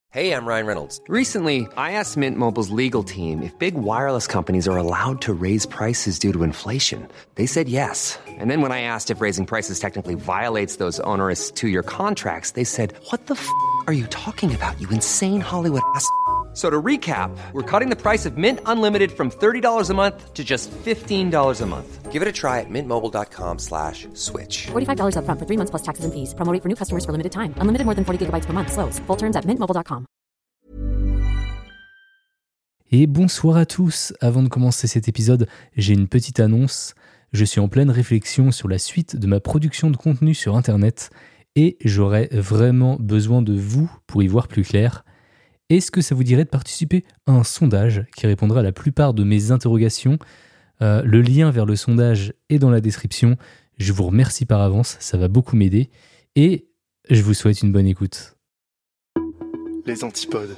Hey, I'm Ryan Reynolds. Recently, I asked Mint Mobile's legal team if big wireless companies are allowed to raise prices due to inflation. They said yes. And then when I asked if raising prices technically violates those onerous two-year contracts, they said, "What the f*** are you talking about, you insane Hollywood ass?" So to recap, we're cutting the price of Mint Unlimited from $30 a month to just $15 a month. Give it a try at mintmobile.com/switch. $45 up front for 3 months plus taxes and fees. Promo rate for new customers for limited time. Unlimited more than 40 gigabytes per month. Slows full terms at mintmobile.com. Et bonsoir à tous. Avant de commencer cet épisode, j'ai une petite annonce. Je suis en pleine réflexion sur la suite de ma production de contenu sur Internet et j'aurais vraiment besoin de vous pour y voir plus clair. Est-ce que ça vous dirait de participer à un sondage qui répondra à la plupart de mes interrogations ? Le lien vers le sondage est dans la description. Je vous remercie par avance, ça va beaucoup m'aider. Et je vous souhaite une bonne écoute. Les antipodes.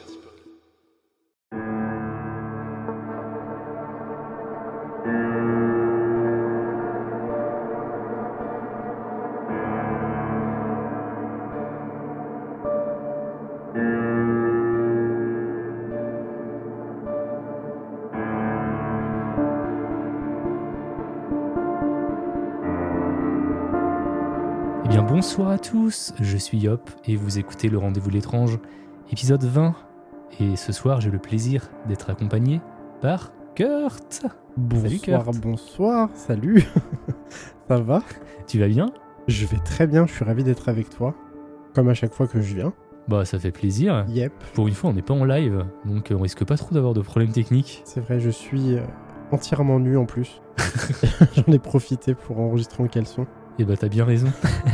Eh bien bonsoir à tous, je suis Yop et vous écoutez Le Rendez-vous de l'étrange, épisode 20. Et ce soir j'ai le plaisir d'être accompagné par Kurt. Bonsoir, salut Kurt. bonsoir, salut. Ça va ? Tu vas bien ? Je vais très bien, je suis ravi d'être avec toi, comme à chaque fois que je viens. Bah ça fait plaisir. Yep. Pour une fois on n'est pas en live, donc on risque pas trop d'avoir de problèmes techniques. C'est vrai, je suis entièrement nu en plus. J'en ai profité pour enregistrer en caleçon. Et bah t'as bien raison.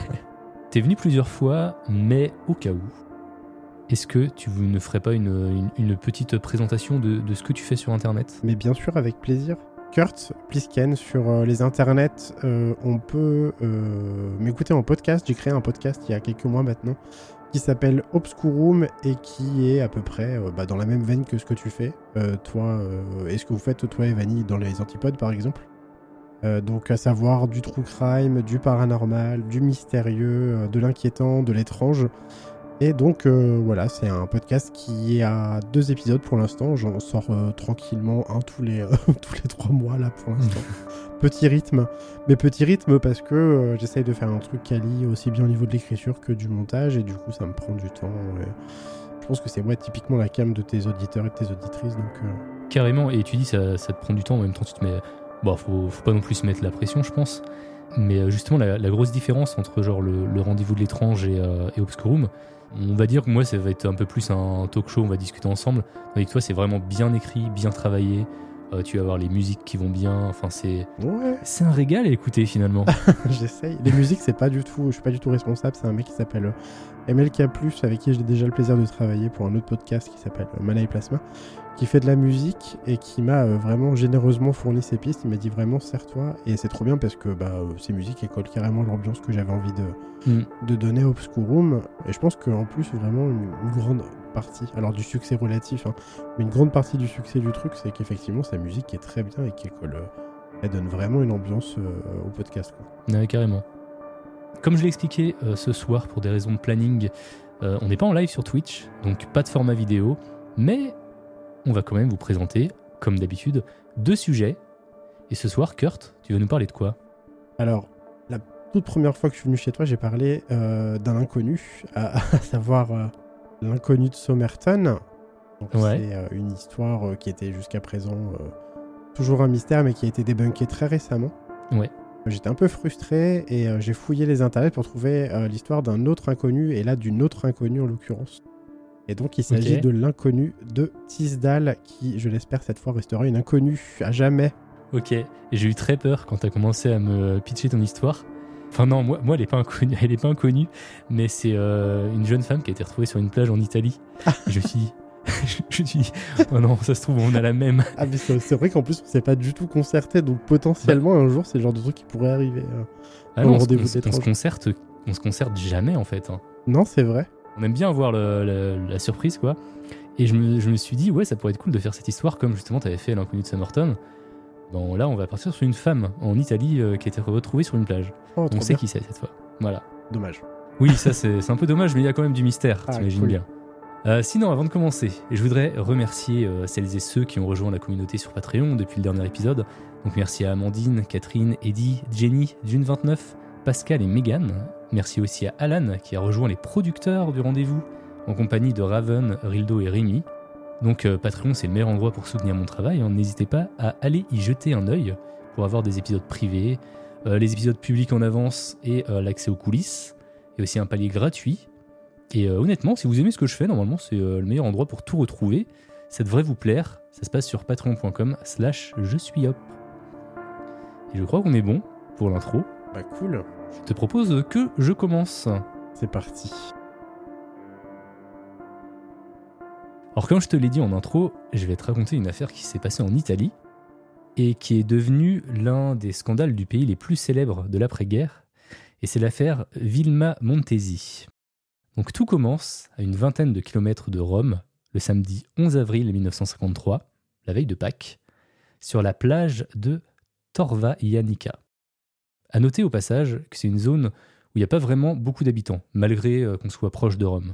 T'es venu plusieurs fois, mais au cas où, est-ce que tu ne ferais pas une petite présentation de ce que tu fais sur Internet ? Mais bien sûr, avec plaisir. Kurt Plisken, sur les internets, on peut m'écouter en podcast. J'ai créé un podcast il y a quelques mois maintenant, qui s'appelle Obscurum et qui est à peu près dans la même veine que ce que tu fais. Toi, et ce que vous faites, toi et Vanille, dans les antipodes par exemple. Donc à savoir du true crime, du paranormal, du mystérieux, de l'inquiétant, de l'étrange. Et donc voilà, c'est un podcast qui est à 2 épisodes pour l'instant. J'en sors tranquillement un tous les 3 mois là pour l'instant. Petit rythme, mais petit rythme parce que j'essaye de faire un truc quali aussi bien au niveau de l'écriture que du montage et du coup ça me prend du temps. Je pense que c'est typiquement la cam de tes auditeurs et de tes auditrices. Donc, Carrément, et tu dis ça te prend du temps, en même temps tu te mets... Bon, faut pas non plus se mettre la pression, je pense. Mais justement, la grosse différence entre genre le rendez-vous de l'étrange et Obscurum, on va dire que moi, ça va être un peu plus un talk show, on va discuter ensemble. Tandis que toi, c'est vraiment bien écrit, bien travaillé. Tu vas avoir les musiques qui vont bien. Enfin, c'est un régal à écouter finalement. J'essaye. Les musiques, je suis pas du tout responsable. C'est un mec qui s'appelle MLK+, avec qui j'ai déjà le plaisir de travailler pour un autre podcast qui s'appelle Mana et Plasma, qui fait de la musique et qui m'a vraiment généreusement fourni ses pistes. Il m'a dit vraiment sers-toi, et c'est trop bien parce que ces musiques elles collent carrément l'ambiance que j'avais envie de donner à Obscurum. Et je pense qu'en plus vraiment une grande partie, alors du succès relatif, mais une grande partie du succès du truc, c'est qu'effectivement sa musique est très bien et qu'elle elle donne vraiment une ambiance au podcast, quoi. Ouais, carrément. Comme je l'ai expliqué ce soir pour des raisons de planning, on n'est pas en live sur Twitch, donc pas de format vidéo, mais on va quand même vous présenter, comme d'habitude, 2 sujets. Et ce soir, Kurt, tu vas nous parler de quoi ? Alors, la toute première fois que je suis venu chez toi, j'ai parlé d'un inconnu, à savoir l'inconnu de Somerton. Donc, c'est une histoire qui était jusqu'à présent toujours un mystère, mais qui a été débunkée très récemment. Ouais. J'étais un peu frustré et j'ai fouillé les internets pour trouver l'histoire d'un autre inconnu, et là d'une autre inconnue en l'occurrence. Et donc il s'agit de l'inconnu de Tisdale, qui, je l'espère, cette fois restera une inconnue à jamais. Ok, et j'ai eu très peur quand t'as commencé à me pitcher ton histoire. Enfin non, moi elle est pas inconnue, mais c'est une jeune femme qui a été retrouvée sur une plage en Italie. Et je me suis dit, oh non, ça se trouve on a la même. Ah mais c'est vrai qu'en plus on s'est pas du tout concerté, donc potentiellement un jour c'est le genre de truc qui pourrait arriver. Ah non, on se concerte jamais en fait. Non, c'est vrai. On aime bien avoir la surprise, quoi. Et je me suis dit, ouais, ça pourrait être cool de faire cette histoire comme justement t'avais fait l'inconnu de Somerton. Bon, là, on va partir sur une femme en Italie qui a été retrouvée sur une plage. On sait qui c'est cette fois. Voilà. Dommage. Oui, ça c'est un peu dommage, mais il y a quand même du mystère, t'imagines cool. bien. Sinon, avant de commencer, je voudrais remercier celles et ceux qui ont rejoint la communauté sur Patreon depuis le dernier épisode. Donc merci à Amandine, Catherine, Eddie, Jenny, Dune29, Pascal et Megan. Merci aussi à Alan qui a rejoint les producteurs du rendez-vous en compagnie de Raven, Rildo et Rémi. Donc Patreon, c'est le meilleur endroit pour soutenir mon travail. N'hésitez pas à aller y jeter un œil pour avoir des épisodes privés, les épisodes publics en avance et l'accès aux coulisses, et aussi un palier gratuit. Et honnêtement, si vous aimez ce que je fais, normalement, c'est le meilleur endroit pour tout retrouver. Ça devrait vous plaire. Ça se passe sur patreon.com/je-suis-hop. Et je crois qu'on est bon pour l'intro. Bah cool. Je te propose que je commence. C'est parti. Alors comme je te l'ai dit en intro, je vais te raconter une affaire qui s'est passée en Italie et qui est devenue l'un des scandales du pays les plus célèbres de l'après-guerre. Et c'est l'affaire Vilma Montesi. Donc tout commence à une vingtaine de kilomètres de Rome, le samedi 11 avril 1953, la veille de Pâques, sur la plage de Torva Ianica. À noter au passage que c'est une zone où il n'y a pas vraiment beaucoup d'habitants, malgré qu'on soit proche de Rome.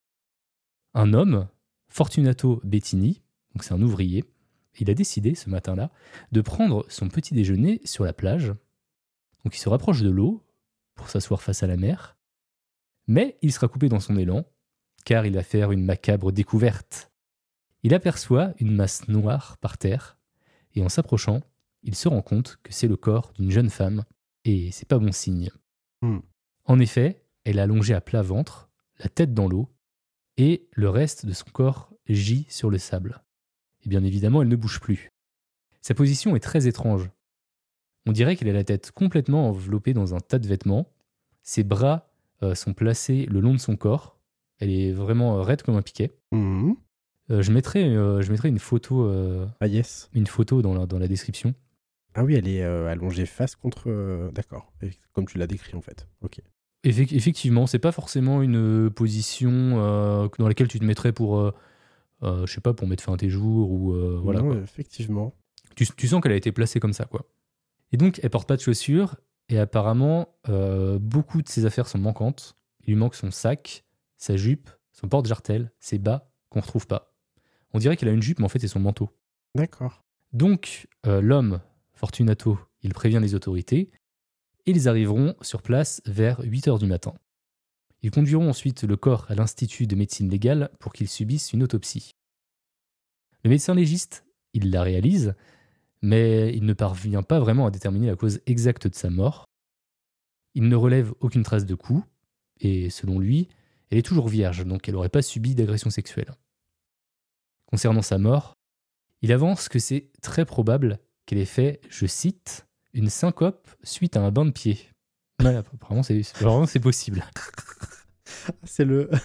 Un homme, Fortunato Bettini, donc c'est un ouvrier, il a décidé ce matin-là de prendre son petit déjeuner sur la plage. Donc il se rapproche de l'eau pour s'asseoir face à la mer. Mais il sera coupé dans son élan, car il va faire une macabre découverte. Il aperçoit une masse noire par terre, et en s'approchant, il se rend compte que c'est le corps d'une jeune femme, et c'est pas bon signe. En effet, elle est allongée à plat ventre, la tête dans l'eau, et le reste de son corps gît sur le sable. Et bien évidemment, elle ne bouge plus. Sa position est très étrange. On dirait qu'elle a la tête complètement enveloppée dans un tas de vêtements, ses bras sont placés le long de son corps. Elle est vraiment raide comme un piquet. Je mettrai une photo, une photo dans la description. Ah oui, elle est allongée face contre... D'accord, comme tu l'as décrit en fait. Ok. Effectivement, c'est pas forcément une position dans laquelle tu te mettrais pour, je sais pas, pour mettre fin à tes jours ou voilà. Non, quoi. effectivement. Tu sens qu'elle a été placée comme ça, quoi. Et donc, elle porte pas de chaussures. Et apparemment, beaucoup de ses affaires sont manquantes. Il lui manque son sac, sa jupe, son porte-jartel, ses bas qu'on retrouve pas. On dirait qu'il a une jupe, mais en fait, c'est son manteau. D'accord. Donc, l'homme, Fortunato, il prévient les autorités. Et ils arriveront sur place vers 8h du matin. Ils conduiront ensuite le corps à l'Institut de médecine légale pour qu'il subisse une autopsie. Le médecin légiste, il la réalise, mais il ne parvient pas vraiment à déterminer la cause exacte de sa mort. Il ne relève aucune trace de coup, et selon lui, elle est toujours vierge, donc elle n'aurait pas subi d'agression sexuelle. Concernant sa mort, il avance que c'est très probable qu'elle ait fait, je cite, une syncope suite à un bain de pied. Ouais, apparemment, c'est possible. C'est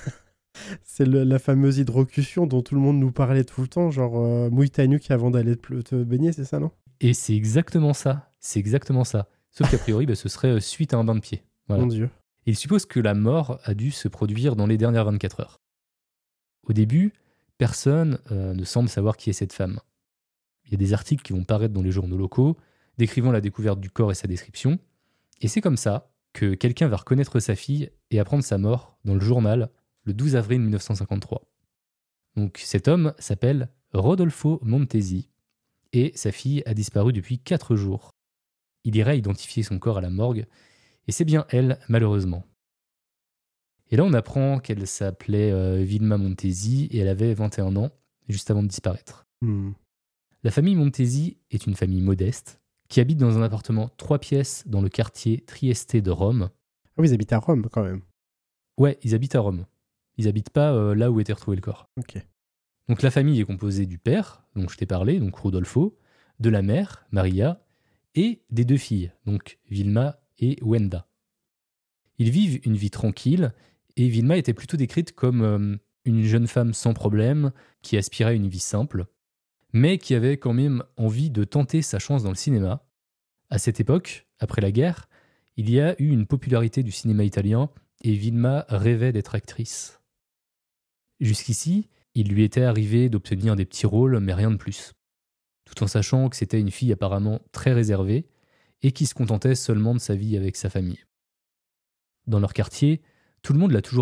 la fameuse hydrocution dont tout le monde nous parlait tout le temps, genre mouille ta nuque avant d'aller te baigner, c'est ça, non? Et c'est exactement ça. Sauf qu'a priori, ce serait suite à un bain de pied. Voilà. Mon Dieu. Il suppose que la mort a dû se produire dans les dernières 24 heures. Au début, personne ne semble savoir qui est cette femme. Il y a des articles qui vont paraître dans les journaux locaux, décrivant la découverte du corps et sa description. Et c'est comme ça que quelqu'un va reconnaître sa fille et apprendre sa mort dans le journal le 12 avril 1953. Donc cet homme s'appelle Rodolfo Montesi et sa fille a disparu depuis 4 jours. Il ira identifier son corps à la morgue et c'est bien elle, malheureusement. Et là, on apprend qu'elle s'appelait Vilma Montesi et elle avait 21 ans, juste avant de disparaître. La famille Montesi est une famille modeste qui habite dans un appartement 3 pièces dans le quartier Trieste de Rome. Ah oui, ils habitent à Rome, quand même. Ouais, ils habitent à Rome. Ils habitent pas là où était retrouvé le corps. Ok. Donc la famille est composée du père, dont je t'ai parlé, donc Rodolfo, de la mère, Maria, et des 2 filles, donc Vilma et Wenda. Ils vivent une vie tranquille, et Vilma était plutôt décrite comme une jeune femme sans problème, qui aspirait à une vie simple, mais qui avait quand même envie de tenter sa chance dans le cinéma. À cette époque, après la guerre, il y a eu une popularité du cinéma italien, et Vilma rêvait d'être actrice. Jusqu'ici, il lui était arrivé d'obtenir des petits rôles, mais rien de plus. Tout en sachant que c'était une fille apparemment très réservée et qui se contentait seulement de sa vie avec sa famille. Dans leur quartier, tout le monde l'a toujours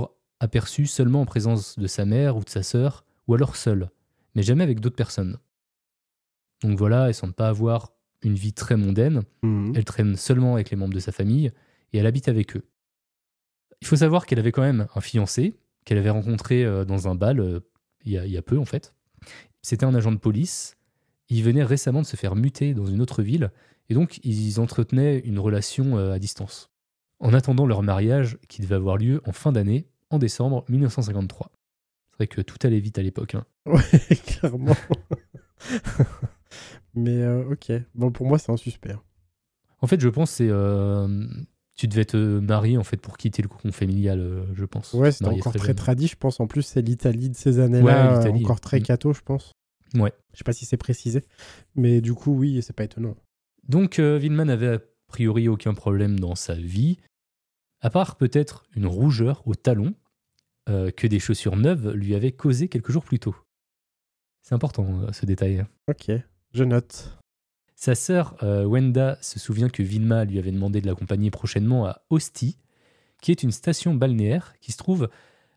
aperçu seulement en présence de sa mère ou de sa sœur, ou alors seule, mais jamais avec d'autres personnes. Donc voilà, elle semble pas avoir une vie très mondaine, elle traîne seulement avec les membres de sa famille, et elle habite avec eux. Il faut savoir qu'elle avait quand même un fiancé, qu'elle avait rencontré dans un bal, il y a peu en fait. C'était un agent de police, il venait récemment de se faire muter dans une autre ville, et donc ils entretenaient une relation à distance. En attendant leur mariage, qui devait avoir lieu en fin d'année, en décembre 1953. C'est vrai que tout allait vite à l'époque. Hein. Ouais, clairement. Mais ok. Bon, pour moi, c'est un suspect. En fait, je pense que c'est... tu devais te marier en fait, pour quitter le cocon familial, je pense. Ouais, c'était Marié encore très jeune. tradi, je pense. En plus, c'est l'Italie de ces années-là, Ouais, l'Italie. encore très catho, je pense. Ouais. Je sais pas si c'est précisé. Mais du coup, oui, c'est pas étonnant. Donc, Villeman n'avait a priori aucun problème dans sa vie, à part peut-être une rougeur au talon que des chaussures neuves lui avaient causé quelques jours plus tôt. C'est important, ce détail. Ok, je note. Sa sœur, Wenda, se souvient que Vilma lui avait demandé de l'accompagner prochainement à Ostie, qui est une station balnéaire qui se trouve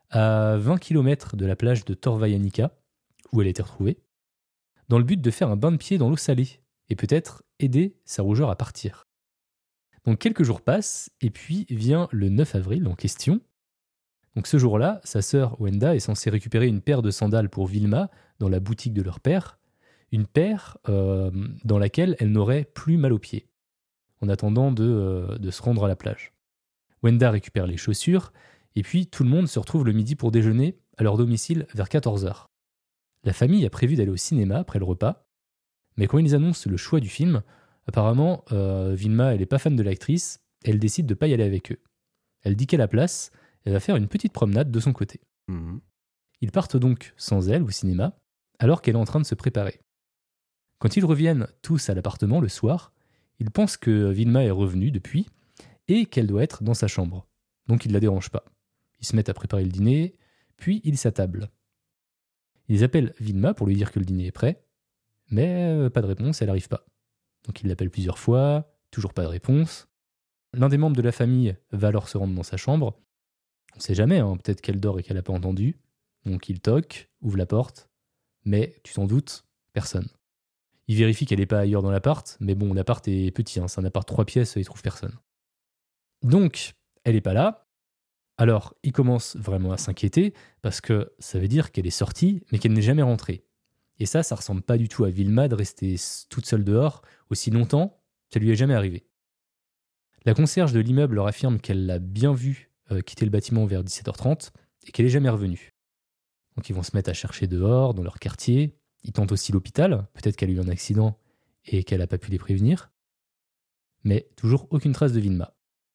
à 20 km de la plage de Torvajanica, où elle a été retrouvée, dans le but de faire un bain de pied dans l'eau salée, et peut-être aider sa rougeur à partir. Donc quelques jours passent, et puis vient le 9 avril en question. Donc ce jour-là, sa sœur Wenda est censée récupérer une paire de sandales pour Vilma dans la boutique de leur père, une paire dans laquelle elle n'aurait plus mal aux pieds, en attendant de se rendre à la plage. Wenda récupère les chaussures, et puis tout le monde se retrouve le midi pour déjeuner à leur domicile vers 14h. La famille a prévu d'aller au cinéma après le repas, mais quand ils annoncent le choix du film, apparemment, Vilma, elle n'est pas fan de l'actrice, et elle décide de ne pas y aller avec eux. Elle dit qu'à la place, elle va faire une petite promenade de son côté. Ils partent donc sans elle au cinéma, alors qu'elle est en train de se préparer. Quand ils reviennent tous à l'appartement le soir, ils pensent que Vilma est revenue depuis et qu'elle doit être dans sa chambre. Donc ils ne la dérangent pas. Ils se mettent à préparer le dîner, puis ils s'attablent. Ils appellent Vilma pour lui dire que le dîner est prêt, mais pas de réponse, elle n'arrive pas. Donc ils l'appellent plusieurs fois, toujours pas de réponse. L'un des membres de la famille va alors se rendre dans sa chambre. On ne sait jamais, hein, peut-être qu'elle dort et qu'elle n'a pas entendu. Donc il toque, ouvre la porte, mais tu t'en doutes, personne. Il vérifie qu'elle n'est pas ailleurs dans l'appart, mais bon, l'appart est petit, hein, c'est un appart 3 pièces, il trouve personne. Donc, elle n'est pas là. Alors, il commence vraiment à s'inquiéter, parce que ça veut dire qu'elle est sortie, mais qu'elle n'est jamais rentrée. Et ça ressemble pas du tout à Vilma de rester toute seule dehors aussi longtemps, ça lui est jamais arrivé. La concierge de l'immeuble leur affirme qu'elle l'a bien vue quitter le bâtiment vers 17h30 et qu'elle est jamais revenue. Donc ils vont se mettre à chercher dehors, dans leur quartier. Ils tentent aussi l'hôpital, peut-être qu'elle a eu un accident et qu'elle n'a pas pu les prévenir. Mais toujours aucune trace de Vilma.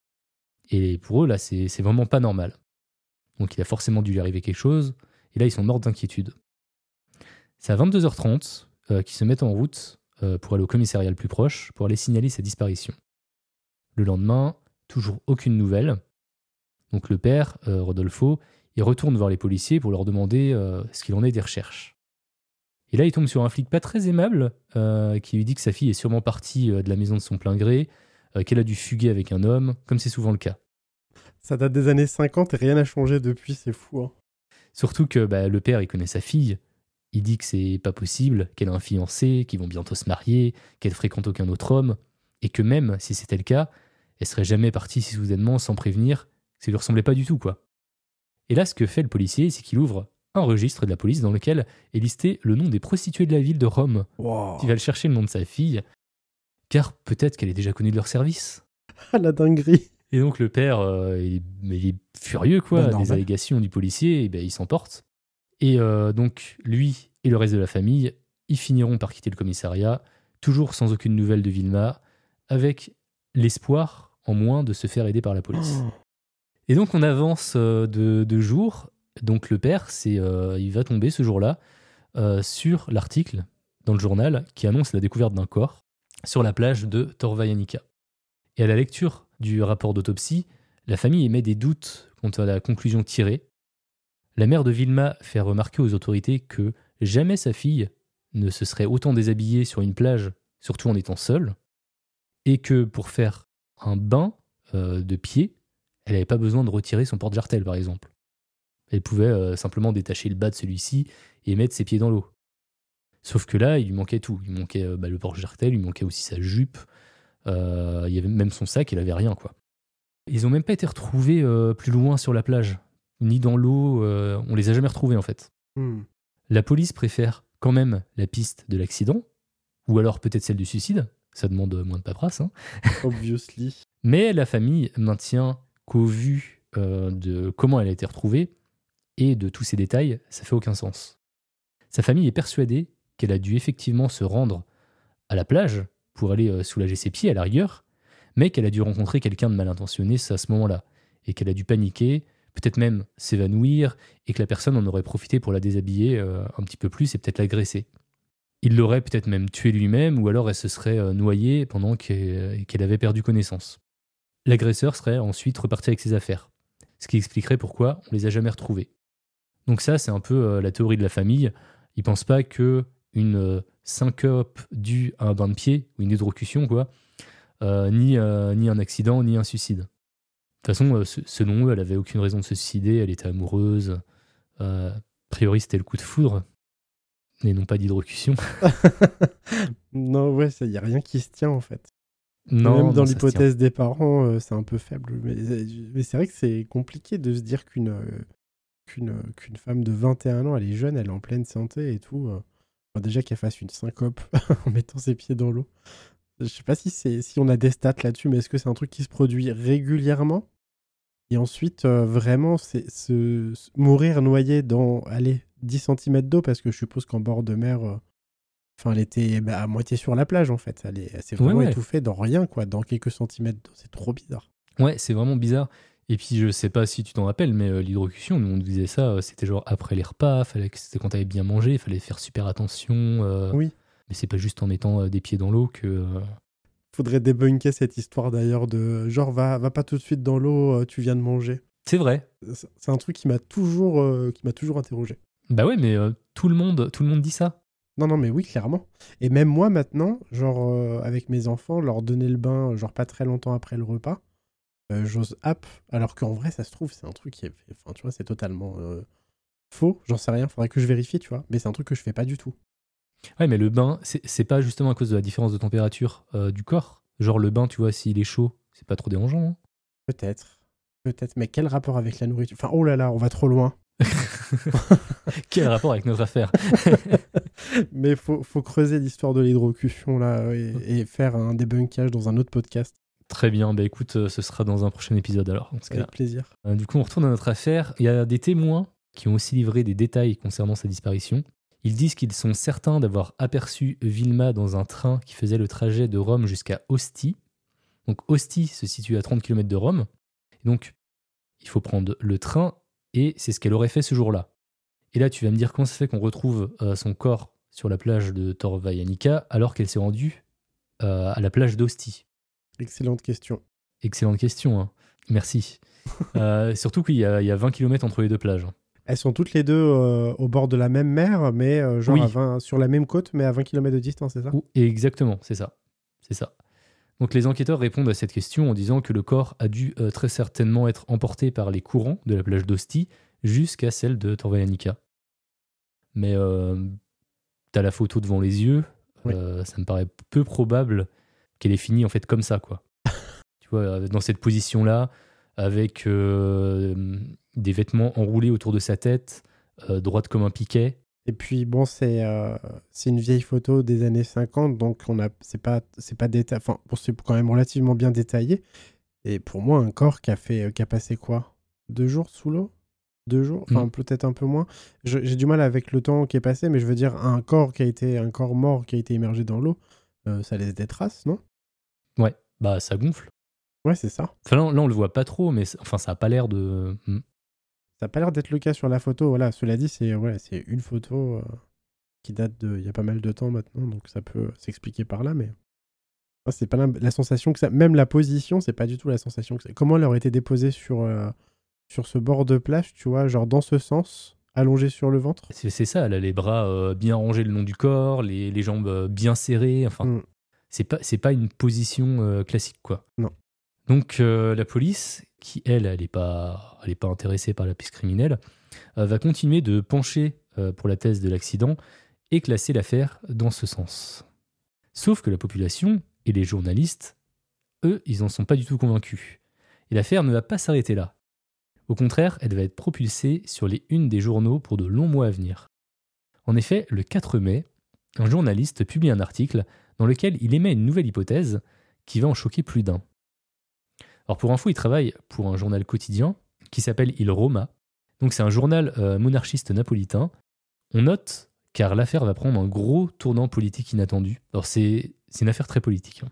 Et pour eux, là, c'est vraiment pas normal. Donc il a forcément dû lui arriver quelque chose, et là ils sont morts d'inquiétude. C'est à 22h30 qu'ils se mettent en route pour aller au commissariat le plus proche, pour aller signaler sa disparition. Le lendemain, toujours aucune nouvelle. Donc le père, Rodolfo, il retourne voir les policiers pour leur demander ce qu'il en est des recherches. Et là, il tombe sur un flic pas très aimable qui lui dit que sa fille est sûrement partie de la maison de son plein gré, qu'elle a dû fuguer avec un homme, comme c'est souvent le cas. Ça date des années 50 et rien n'a changé depuis, c'est fou. Hein. Surtout que le père, il connaît sa fille. Il dit que c'est pas possible, qu'elle a un fiancé, qu'ils vont bientôt se marier, qu'elle fréquente aucun autre homme, et que même si c'était le cas, elle serait jamais partie si soudainement sans prévenir, ça lui ressemblait pas du tout, quoi. Et là, ce que fait le policier, c'est qu'il ouvre un registre de la police dans lequel est listé le nom des prostituées de la ville de Rome. Wow. Il va le chercher le nom de sa fille, car peut-être qu'elle est déjà connue de leur service. Ah, la dinguerie. Et donc le père, il est furieux, quoi, normal. des allégations du policier, et il s'emporte. Et donc lui et le reste de la famille, ils finiront par quitter le commissariat, toujours sans aucune nouvelle de Vilma, avec l'espoir en moins de se faire aider par la police. Oh. Et donc on avance de jours. Donc le père, il va tomber ce jour-là sur l'article dans le journal qui annonce la découverte d'un corps sur la plage de Torvajanica. Et à la lecture du rapport d'autopsie, la famille émet des doutes quant à la conclusion tirée. La mère de Vilma fait remarquer aux autorités que jamais sa fille ne se serait autant déshabillée sur une plage, surtout en étant seule, et que pour faire un bain de pied, elle n'avait pas besoin de retirer son porte-jartel, par exemple. Elle pouvait simplement détacher le bas de celui-ci et mettre ses pieds dans l'eau. Sauf que là, il lui manquait tout. Il manquait le porte-jartel, il lui manquait aussi sa jupe. Il y avait même son sac, il avait rien, quoi. Ils ont même pas été retrouvés plus loin sur la plage, ni dans l'eau. On les a jamais retrouvés, en fait. La police préfère quand même la piste de l'accident, ou alors peut-être celle du suicide. Ça demande moins de paperasse. Hein. Obviously. Mais la famille maintient qu'au vu de comment elle a été retrouvée et de tous ces détails, ça fait aucun sens. Sa famille est persuadée qu'elle a dû effectivement se rendre à la plage pour aller soulager ses pieds à la rigueur, mais qu'elle a dû rencontrer quelqu'un de mal intentionné à ce moment-là, et qu'elle a dû paniquer, peut-être même s'évanouir, et que la personne en aurait profité pour la déshabiller un petit peu plus et peut-être l'agresser. Il l'aurait peut-être même tué lui-même, ou alors elle se serait noyée pendant qu'elle avait perdu connaissance. L'agresseur serait ensuite reparti avec ses affaires, ce qui expliquerait pourquoi on les a jamais retrouvés. Donc ça, c'est un peu la théorie de la famille. Ils pensent pas que une syncope due à un bain de pied, ou une hydrocution, quoi, ni un accident, ni un suicide. De toute façon, selon eux, elle avait aucune raison de se suicider, elle était amoureuse. A priori, c'était le coup de foudre, et non pas d'hydrocution. Non, ouais, il n'y a rien qui se tient en fait. Non, même dans non, ça l'hypothèse des parents, c'est un peu faible. Mais c'est vrai que c'est compliqué de se dire qu'une femme de 21 ans, elle est jeune, elle est en pleine santé et tout. Déjà qu'elle fasse une syncope en mettant ses pieds dans l'eau. Je sais pas si on a des stats là-dessus, mais est-ce que c'est un truc qui se produit régulièrement? Et ensuite, vraiment, c'est mourir noyé dans 10 cm d'eau, parce que je suppose qu'en bord de mer, elle était à moitié sur la plage en fait. Elle s'est vraiment étouffée dans rien, quoi, dans quelques centimètres d'eau. C'est trop bizarre. Ouais, c'est vraiment bizarre. Et puis, je sais pas si tu t'en rappelles, mais l'hydrocution, nous on disait ça, c'était genre après les repas, c'était quand t'avais bien mangé, il fallait faire super attention. Oui. Mais c'est pas juste en mettant des pieds dans l'eau que... Faudrait débunker cette histoire d'ailleurs de genre va pas tout de suite dans l'eau, tu viens de manger. C'est vrai. C'est un truc qui m'a toujours interrogé. Bah ouais, mais tout le monde dit ça. Non, mais oui, clairement. Et même moi maintenant, genre avec mes enfants, leur donner le bain, genre pas très longtemps après le repas, j'ose alors qu'en vrai, ça se trouve, c'est un truc qui est... Enfin, tu vois, c'est totalement faux, j'en sais rien, faudrait que je vérifie, tu vois, mais c'est un truc que je fais pas du tout. Ouais, mais le bain, c'est pas justement à cause de la différence de température du corps. Genre le bain, tu vois, s'il est chaud, c'est pas trop dérangeant, hein. Peut-être, mais quel rapport avec la nourriture? Enfin, oh là là, on va trop loin. Quel rapport avec notre affaire? Mais faut creuser l'histoire de l'hydrocution là et faire un débunkage dans un autre podcast. Très bien, bah écoute, ce sera dans un prochain épisode alors. Dans ce cas-là. Avec plaisir. Du coup, on retourne à notre affaire. Il y a des témoins qui ont aussi livré des détails concernant sa disparition. Ils disent qu'ils sont certains d'avoir aperçu Vilma dans un train qui faisait le trajet de Rome jusqu'à Ostie. Donc Ostie se situe à 30 km de Rome. Et donc, il faut prendre le train et c'est ce qu'elle aurait fait ce jour-là. Et là, tu vas me dire comment ça se fait qu'on retrouve son corps sur la plage de Torvaianica alors qu'elle s'est rendue à la plage d'Ostie. Excellente question. Excellente question, hein. Merci. Surtout qu'il y a 20 km entre les deux plages. Elles sont toutes les deux au bord de la même mer, mais genre oui. sur la même côte, mais à 20 km de distance, c'est ça? Exactement, c'est ça. Donc les enquêteurs répondent à cette question en disant que le corps a dû très certainement être emporté par les courants de la plage d'Ostie jusqu'à celle de Torvaianica. Mais t'as la photo devant les yeux, oui. Ça me paraît peu probable qu'elle ait fini en fait comme ça, quoi. Tu vois, dans cette position-là, avec des vêtements enroulés autour de sa tête, droite comme un piquet. Et puis bon, c'est une vieille photo des années 50, donc c'est pas détaillé. Enfin, bon, c'est quand même relativement bien détaillé. Et pour moi, un corps qui a passé quoi? 2 jours sous l'eau? 2 jours? Enfin, peut-être un peu moins. J'ai du mal avec le temps qui est passé, mais je veux dire, un corps mort qui a été immergé dans l'eau, ça laisse des traces, non? Ouais, bah ça gonfle. Ouais, c'est ça. Enfin, là, on le voit pas trop, mais ça a pas l'air de... Ça n'a pas l'air d'être le cas sur la photo. Voilà, cela dit, c'est une photo qui date il y a pas mal de temps maintenant, donc ça peut s'expliquer par là, mais c'est pas la sensation que ça... Même la position, c'est pas du tout la sensation que ça... Comment elle aurait été déposée sur ce bord de plage, tu vois, genre dans ce sens, allongée sur le ventre? C'est ça, elle a les bras bien rangés le long du corps, les jambes bien serrées, enfin... C'est pas une position classique, quoi. Non. Donc la police, qui elle est pas intéressée par la piste criminelle, va continuer de pencher pour la thèse de l'accident et classer l'affaire dans ce sens. Sauf que la population et les journalistes, eux, ils n'en sont pas du tout convaincus. Et l'affaire ne va pas s'arrêter là. Au contraire, elle va être propulsée sur les unes des journaux pour de longs mois à venir. En effet, le 4 mai, un journaliste publie un article dans lequel il émet une nouvelle hypothèse qui va en choquer plus d'un. Alors pour info, il travaille pour un journal quotidien qui s'appelle Il Roma. Donc c'est un journal monarchiste napolitain. On note car l'affaire va prendre un gros tournant politique inattendu. Alors c'est une affaire très politique.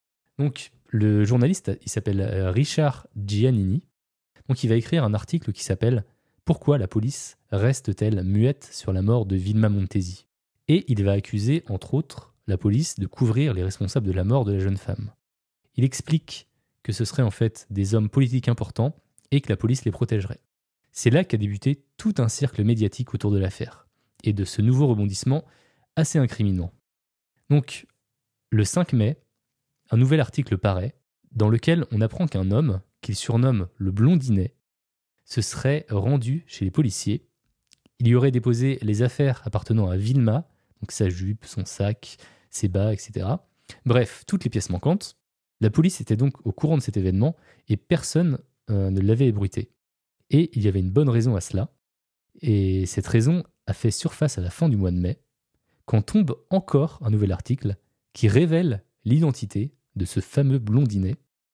Donc le journaliste, il s'appelle Richard Giannini. Donc il va écrire un article qui s'appelle « Pourquoi la police reste-t-elle muette sur la mort de Vilma Montesi ?» Et il va accuser, entre autres, la police de couvrir les responsables de la mort de la jeune femme. Il explique que ce seraient en fait des hommes politiques importants et que la police les protégerait. C'est là qu'a débuté tout un cercle médiatique autour de l'affaire et de ce nouveau rebondissement assez incriminant. Donc, le 5 mai, un nouvel article paraît dans lequel on apprend qu'un homme, qu'il surnomme le Blondinet, se serait rendu chez les policiers. Il y aurait déposé les affaires appartenant à Vilma, donc sa jupe, son sac, ses bas, etc. Bref, toutes les pièces manquantes. La police était donc au courant de cet événement et personne ne l'avait ébruité. Et il y avait une bonne raison à cela. Et cette raison a fait surface à la fin du mois de mai, quand tombe encore un nouvel article qui révèle l'identité de ce fameux Blondinet.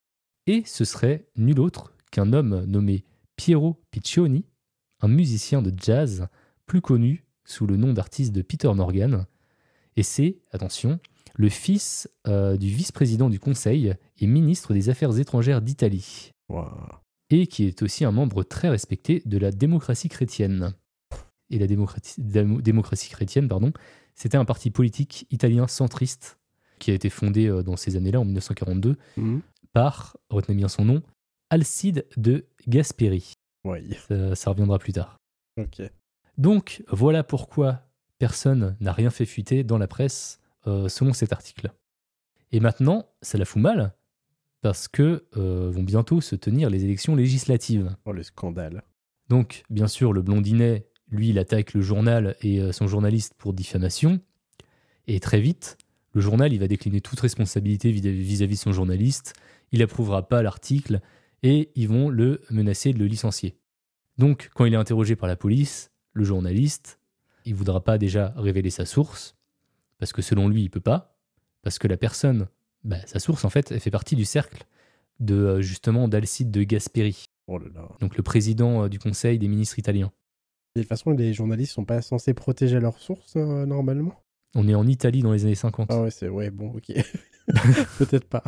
Et ce serait nul autre qu'un homme nommé Piero Piccioni, un musicien de jazz plus connu sous le nom d'artiste de Peter Morgan. Et c'est, attention, le fils du vice-président du Conseil et ministre des Affaires étrangères d'Italie. Wow. Et qui est aussi un membre très respecté de la démocratie chrétienne. Et la démocratie chrétienne, c'était un parti politique italien centriste qui a été fondé dans ces années-là, en 1942, par, retenez bien son nom, Alcide de Gasperi. Oui. Ça reviendra plus tard. Ok. Donc, voilà pourquoi personne n'a rien fait fuiter dans la presse selon cet article. Et maintenant, ça la fout mal, parce que vont bientôt se tenir les élections législatives. Oh, le scandale. Donc, bien sûr, le Blondinet, lui, il attaque le journal et son journaliste pour diffamation. Et très vite, le journal, il va décliner toute responsabilité vis-à-vis de son journaliste. Il n'approuvera pas l'article et ils vont le menacer de le licencier. Donc, quand il est interrogé par la police, le journaliste, il ne voudra pas déjà révéler sa source, parce que selon lui, il ne peut pas, parce que la personne, sa source, en fait, elle fait partie du cercle de, justement, d'Alcide de Gasperi. Oh là là. Donc le président du Conseil des ministres italiens. Et de toute façon, les journalistes sont pas censés protéger leurs sources, normalement. On est en Italie dans les années 50. Ah ouais, bon, ok. Peut-être pas.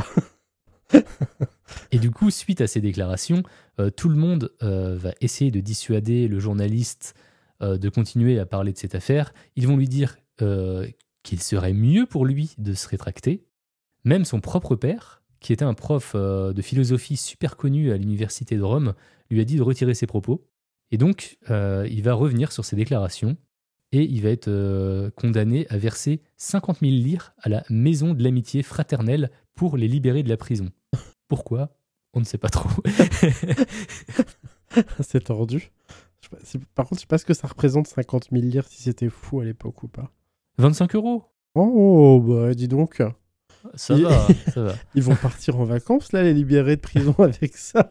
Et du coup, suite à ces déclarations, tout le monde va essayer de dissuader le journaliste de continuer à parler de cette affaire. Ils vont lui dire qu'il serait mieux pour lui de se rétracter. Même son propre père, qui était un prof de philosophie super connu à l'université de Rome, lui a dit de retirer ses propos. Et donc, il va revenir sur ses déclarations et il va être condamné à verser 50 000 lire à la maison de l'amitié fraternelle pour les libérer de la prison. Pourquoi ? On ne sait pas trop. C'est tordu. Par contre, je sais pas ce que ça représente 50 000 lire, si c'était fou à l'époque ou pas. 25 €. Oh, bah dis donc. Ça va. Ils vont partir en vacances, là, les libérés de prison avec ça.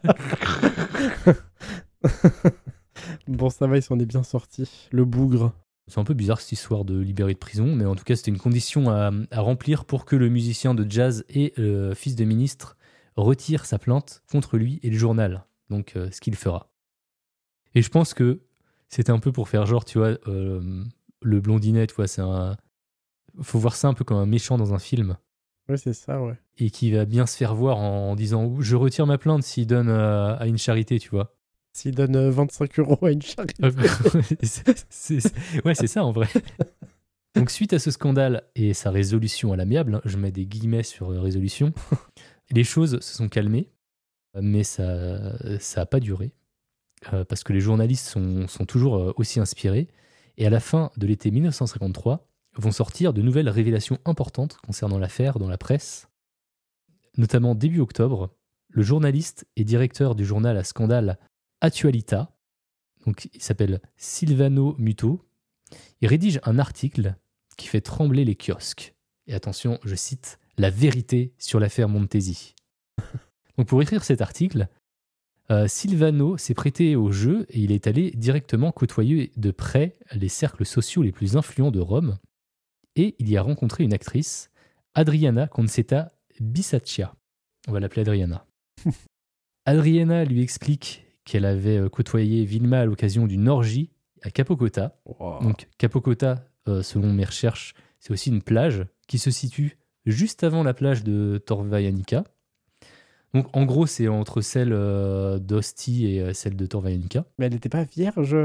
Bon, ça va, ils s'en est bien sortis. Le bougre. C'est un peu bizarre cette histoire de libérer de prison, mais en tout cas, c'était une condition à remplir pour que le musicien de jazz et le fils de ministre retire sa plainte contre lui et le journal. Donc, ce qu'il fera. Et je pense que c'était un peu pour faire genre, tu vois, le Blondinet, tu vois, faut voir ça un peu comme un méchant dans un film. Ouais, c'est ça, ouais. Et qui va bien se faire voir en disant « Je retire ma plainte s'il donne à une charité », tu vois. S'il donne 25 € à une charité. Ouais, c'est ça en vrai. Donc suite à ce scandale et sa résolution à l'amiable, je mets des guillemets sur résolution, les choses se sont calmées, mais ça a pas duré, parce que les journalistes sont toujours aussi inspirés, et à la fin de l'été 1953, vont sortir de nouvelles révélations importantes concernant l'affaire dans la presse. Notamment début octobre, le journaliste et directeur du journal à scandale Attualità, donc il s'appelle Silvano Muto. Il rédige un article qui fait trembler les kiosques. Et attention, je cite, « La vérité sur l'affaire Montesi ». Donc pour écrire cet article, Silvano s'est prêté au jeu et il est allé directement côtoyer de près les cercles sociaux les plus influents de Rome. Et il y a rencontré une actrice, Adriana Concetta Bisaccia. On va l'appeler Adriana. Adriana lui explique qu'elle avait côtoyé Vilma à l'occasion d'une orgie à Capocota. Wow. Donc Capocota, selon mes recherches, c'est aussi une plage qui se situe juste avant la plage de Torvaianica. Donc en gros, c'est entre celle d'Ostie et celle de Torvaianica. Mais elle n'était pas vierge,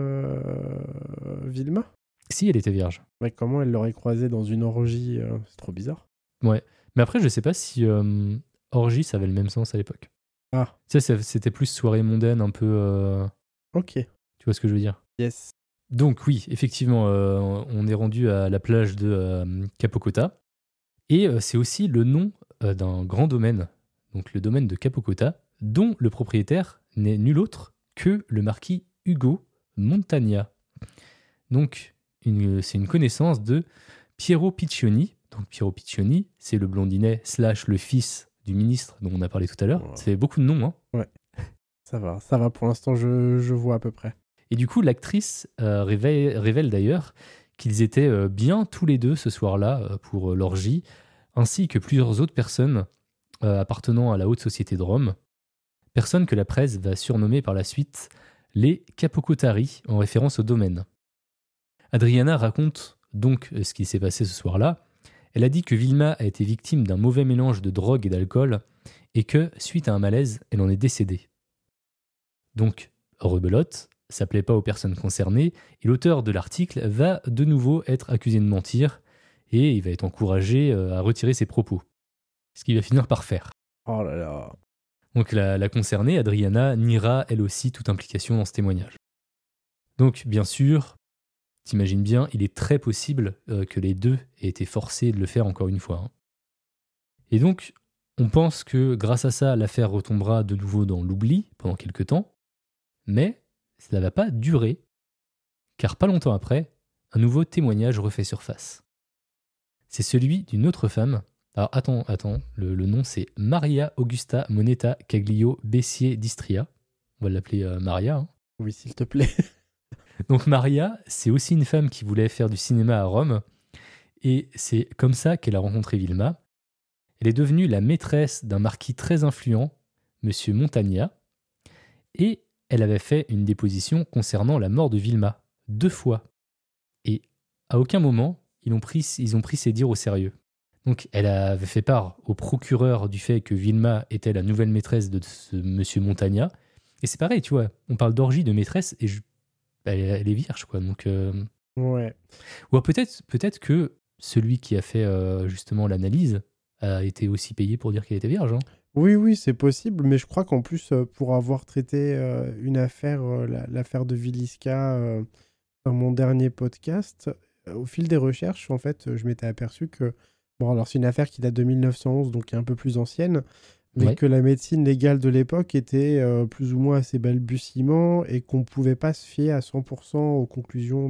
Vilma? Si, elle était vierge. Ouais, comment elle l'aurait croisée dans une orgie? C'est trop bizarre. Ouais. Mais après, je sais pas si orgie, ça avait le même sens à l'époque. Ah. Tu sais, c'était plus soirée mondaine, un peu... Ok. Tu vois ce que je veux dire? Yes. Donc oui, effectivement, on est rendu à la plage de Capocota. Et c'est aussi le nom d'un grand domaine, donc le domaine de Capocota, dont le propriétaire n'est nul autre que le marquis Ugo Montagna. Donc c'est une connaissance de Piero Piccioni. Donc Piero Piccioni, c'est le blondinet / le fils du ministre dont on a parlé tout à l'heure. Wow. Ça fait beaucoup de noms, hein. Ouais. Ça va. Pour l'instant, je vois à peu près. Et du coup, l'actrice révèle d'ailleurs qu'ils étaient bien tous les deux ce soir-là pour l'orgie, ainsi que plusieurs autres personnes appartenant à la haute société de Rome, personnes que la presse va surnommer par la suite les Capocotari, en référence au domaine. Adriana raconte donc ce qui s'est passé ce soir-là. Elle a dit que Vilma a été victime d'un mauvais mélange de drogue et d'alcool, et que, suite à un malaise, elle en est décédée. Donc, rebelote, ça plaît pas aux personnes concernées, et l'auteur de l'article va de nouveau être accusé de mentir, et il va être encouragé à retirer ses propos. Ce qu'il va finir par faire. Oh là là. Donc la concernée, Adriana, niera elle aussi toute implication dans ce témoignage. Donc, bien sûr, t'imagines bien, il est très possible que les deux aient été forcés de le faire encore une fois. Hein. Et donc, on pense que grâce à ça, l'affaire retombera de nouveau dans l'oubli pendant quelques temps, mais ça ne va pas durer, car pas longtemps après, un nouveau témoignage refait surface. C'est celui d'une autre femme. Alors attends, le nom c'est Maria Augusta Moneta Caglio Bessier d'Istria. On va l'appeler Maria. Hein. Oui, s'il te plaît. Donc Maria, c'est aussi une femme qui voulait faire du cinéma à Rome, et c'est comme ça qu'elle a rencontré Vilma. Elle est devenue la maîtresse d'un marquis très influent, Monsieur Montagna, et elle avait fait une déposition concernant la mort de Vilma, 2 fois. Et à aucun moment, ils ont pris ses dires au sérieux. Donc elle avait fait part au procureur du fait que Vilma était la nouvelle maîtresse de ce Monsieur Montagna. Et c'est pareil, tu vois, on parle d'orgie de maîtresse et elle est vierge, quoi. Donc, Ouais. ou peut-être que celui qui a fait justement l'analyse a été aussi payé pour dire qu'elle était vierge. Hein. Oui, c'est possible, mais je crois qu'en plus, pour avoir traité une affaire, l'affaire de Villisca dans mon dernier podcast, au fil des recherches, en fait, je m'étais aperçu que, bon, alors c'est une affaire qui date de 1911, donc qui est un peu plus ancienne, mais que la médecine légale de l'époque était plus ou moins à ses balbutiements et qu'on ne pouvait pas se fier à 100% aux conclusions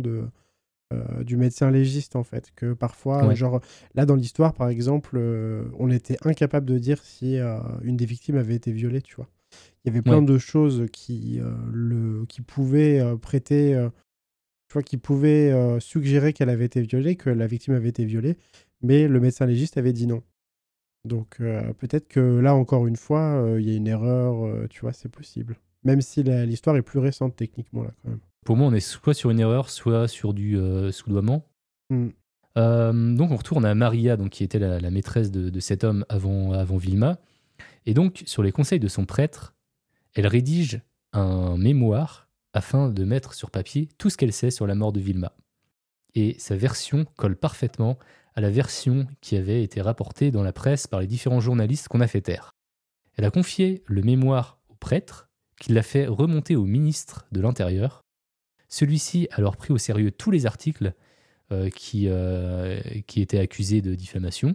du médecin légiste, en fait. Que parfois, genre, là, dans l'histoire, par exemple, on était incapable de dire si une des victimes avait été violée, tu vois. Il y avait plein de choses qui pouvaient prêter... tu vois, qui pouvaient suggérer qu'elle avait été violée, que la victime avait été violée, mais le médecin légiste avait dit non. Donc, peut-être que là, encore une fois, il y a une erreur, tu vois, c'est possible. Même si l'histoire est plus récente, techniquement, là, quand même. Pour moi, on est soit sur une erreur, soit sur du soudoiement. Donc, on retourne à Maria, donc, qui était la maîtresse de cet homme avant Vilma. Et donc, sur les conseils de son prêtre, elle rédige un mémoire afin de mettre sur papier tout ce qu'elle sait sur la mort de Vilma. Et sa version colle parfaitement à la version qui avait été rapportée dans la presse par les différents journalistes qu'on a fait taire. Elle a confié le mémoire au prêtre, qui l'a fait remonter au ministre de l'Intérieur. Celui-ci a alors pris au sérieux tous les articles qui étaient accusés de diffamation,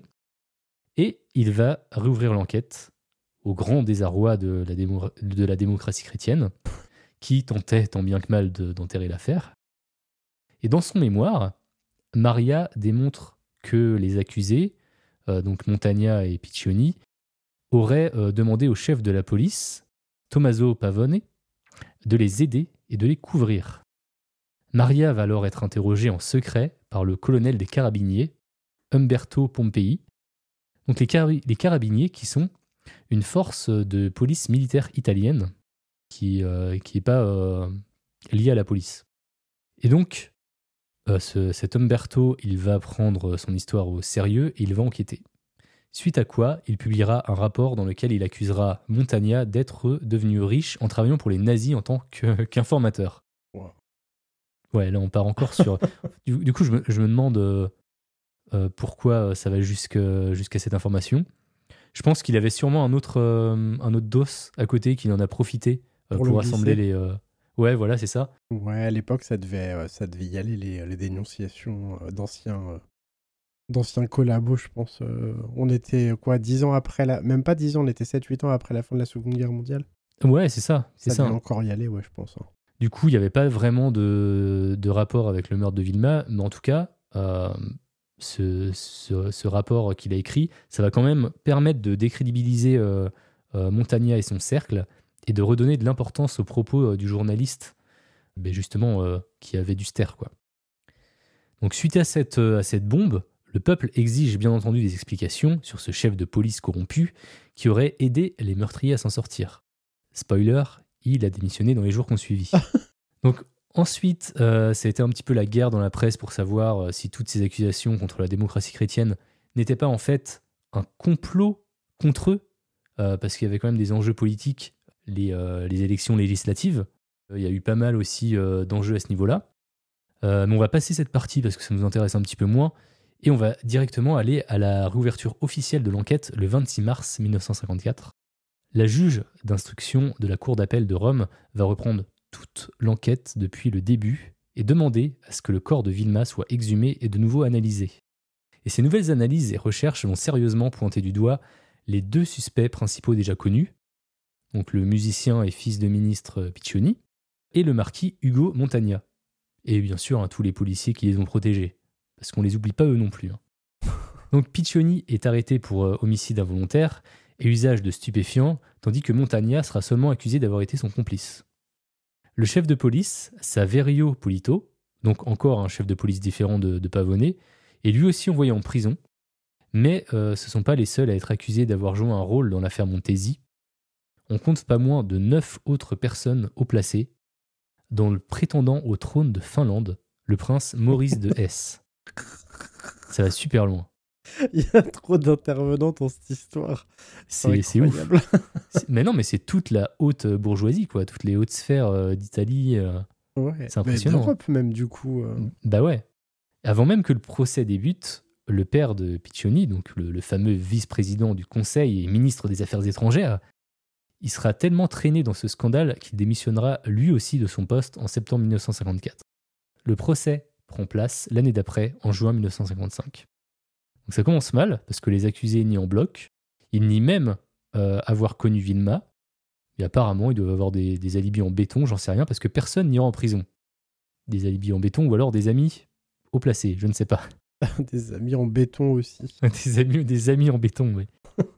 et il va rouvrir l'enquête au grand désarroi de la démocratie chrétienne, qui tentait tant bien que mal d'enterrer l'affaire. Et dans son mémoire, Maria démontre que les accusés, donc Montagna et Piccioni, auraient demandé au chef de la police, Tommaso Pavone, de les aider et de les couvrir. Maria va alors être interrogée en secret par le colonel des carabiniers, Umberto Pompei. Donc les carabiniers qui sont une force de police militaire italienne qui n'est pas liée à la police. Et donc, cet Umberto, il va prendre son histoire au sérieux et il va enquêter. Suite à quoi, il publiera un rapport dans lequel il accusera Montagna d'être devenu riche en travaillant pour les nazis en tant qu'informateur. Wow. Ouais, là on part encore sur... Du coup, je me demande pourquoi ça va jusqu'à cette information. Je pense qu'il avait sûrement un autre dos à côté, qu'il en a profité pour assembler les... Ouais, voilà, c'est ça. Ouais, à l'époque, ça devait y aller, les dénonciations d'anciens collabos, je pense. On était, 10 ans après Même pas 10 ans, on était 7-8 ans après la fin de la Seconde Guerre mondiale. Ouais, c'est ça. Ça devait encore y aller, ouais, je pense. Hein. Du coup, il n'y avait pas vraiment de rapport avec le meurtre de Vilma, mais en tout cas, ce rapport qu'il a écrit, ça va quand même permettre de décrédibiliser Montagna et son cercle, et de redonner de l'importance aux propos du journaliste, justement, qui avait dû se taire, quoi. Donc, suite à cette bombe, le peuple exige bien entendu des explications sur ce chef de police corrompu qui aurait aidé les meurtriers à s'en sortir. Spoiler, il a démissionné dans les jours qui ont suivi. Donc, ensuite, ça a été un petit peu la guerre dans la presse pour savoir si toutes ces accusations contre la démocratie chrétienne n'étaient pas en fait un complot contre eux, parce qu'il y avait quand même des enjeux politiques, les élections législatives. Il y a eu pas mal aussi d'enjeux à ce niveau-là. Mais on va passer cette partie parce que ça nous intéresse un petit peu moins, et on va directement aller à la réouverture officielle de l'enquête le 26 mars 1954. La juge d'instruction de la Cour d'appel de Rome va reprendre toute l'enquête depuis le début et demander à ce que le corps de Vilma soit exhumé et de nouveau analysé. Et ces nouvelles analyses et recherches vont sérieusement pointer du doigt les 2 suspects principaux déjà connus, donc le musicien et fils de ministre Piccioni, et le marquis Ugo Montagna. Et bien sûr, tous les policiers qui les ont protégés, parce qu'on les oublie pas eux non plus. Donc Piccioni est arrêté pour homicide involontaire et usage de stupéfiants, tandis que Montagna sera seulement accusé d'avoir été son complice. Le chef de police, Saverio Pulito, donc encore un chef de police différent de Pavone, est lui aussi envoyé en prison, mais ce ne sont pas les seuls à être accusés d'avoir joué un rôle dans l'affaire Montesi. On compte pas moins de 9 autres personnes haut placées, dont le prétendant au trône de Finlande, le prince Maurice de Hesse. Ça va super loin. Il y a trop d'intervenants dans cette histoire. C'est ouf. Mais non, mais c'est toute la haute bourgeoisie, quoi. Toutes les hautes sphères d'Italie. Ouais. C'est impressionnant. D'Europe même, du coup. Bah ouais. Avant même que le procès débute, le père de Piccioni, donc le fameux vice-président du Conseil et ministre des Affaires étrangères, il sera tellement traîné dans ce scandale qu'il démissionnera lui aussi de son poste en septembre 1954. Le procès prend place l'année d'après, en juin 1955. Donc ça commence mal, parce que les accusés nient en bloc. Ils nient même avoir connu Vilma. Et apparemment, ils doivent avoir des alibis en béton, j'en sais rien, parce que personne n'ira en prison. Des alibis en béton ou alors des amis haut placés, je ne sais pas. Des amis en béton aussi. des amis en béton, oui.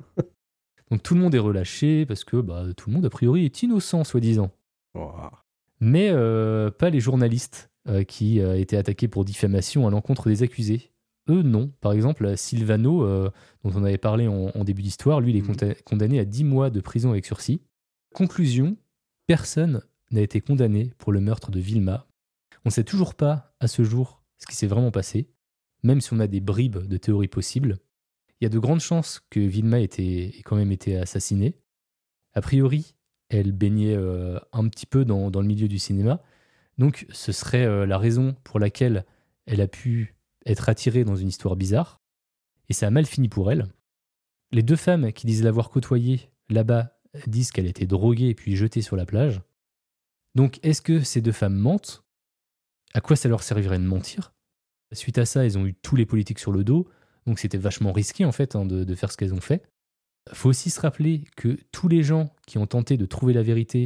Donc tout le monde est relâché, parce que tout le monde, a priori, est innocent, soi-disant. Wow. Mais pas les journalistes qui étaient attaqués pour diffamation à l'encontre des accusés. Eux, non. Par exemple, Silvano, dont on avait parlé en début d'histoire, lui, il est condamné à 10 mois de prison avec sursis. Conclusion, personne n'a été condamné pour le meurtre de Vilma. On ne sait toujours pas, à ce jour, ce qui s'est vraiment passé, même si on a des bribes de théories possibles. Il y a de grandes chances que Vilma ait quand même été assassinée. A priori, elle baignait un petit peu dans le milieu du cinéma, donc ce serait la raison pour laquelle elle a pu être attirée dans une histoire bizarre, et ça a mal fini pour elle. Les 2 femmes qui disent l'avoir côtoyée là-bas disent qu'elle a été droguée et puis jetée sur la plage. Donc est-ce que ces 2 femmes mentent ? À quoi ça leur servirait de mentir ? Suite à ça, elles ont eu tous les politiques sur le dos, donc c'était vachement risqué en fait de faire ce qu'elles ont fait. Il faut aussi se rappeler que tous les gens qui ont tenté de trouver la vérité,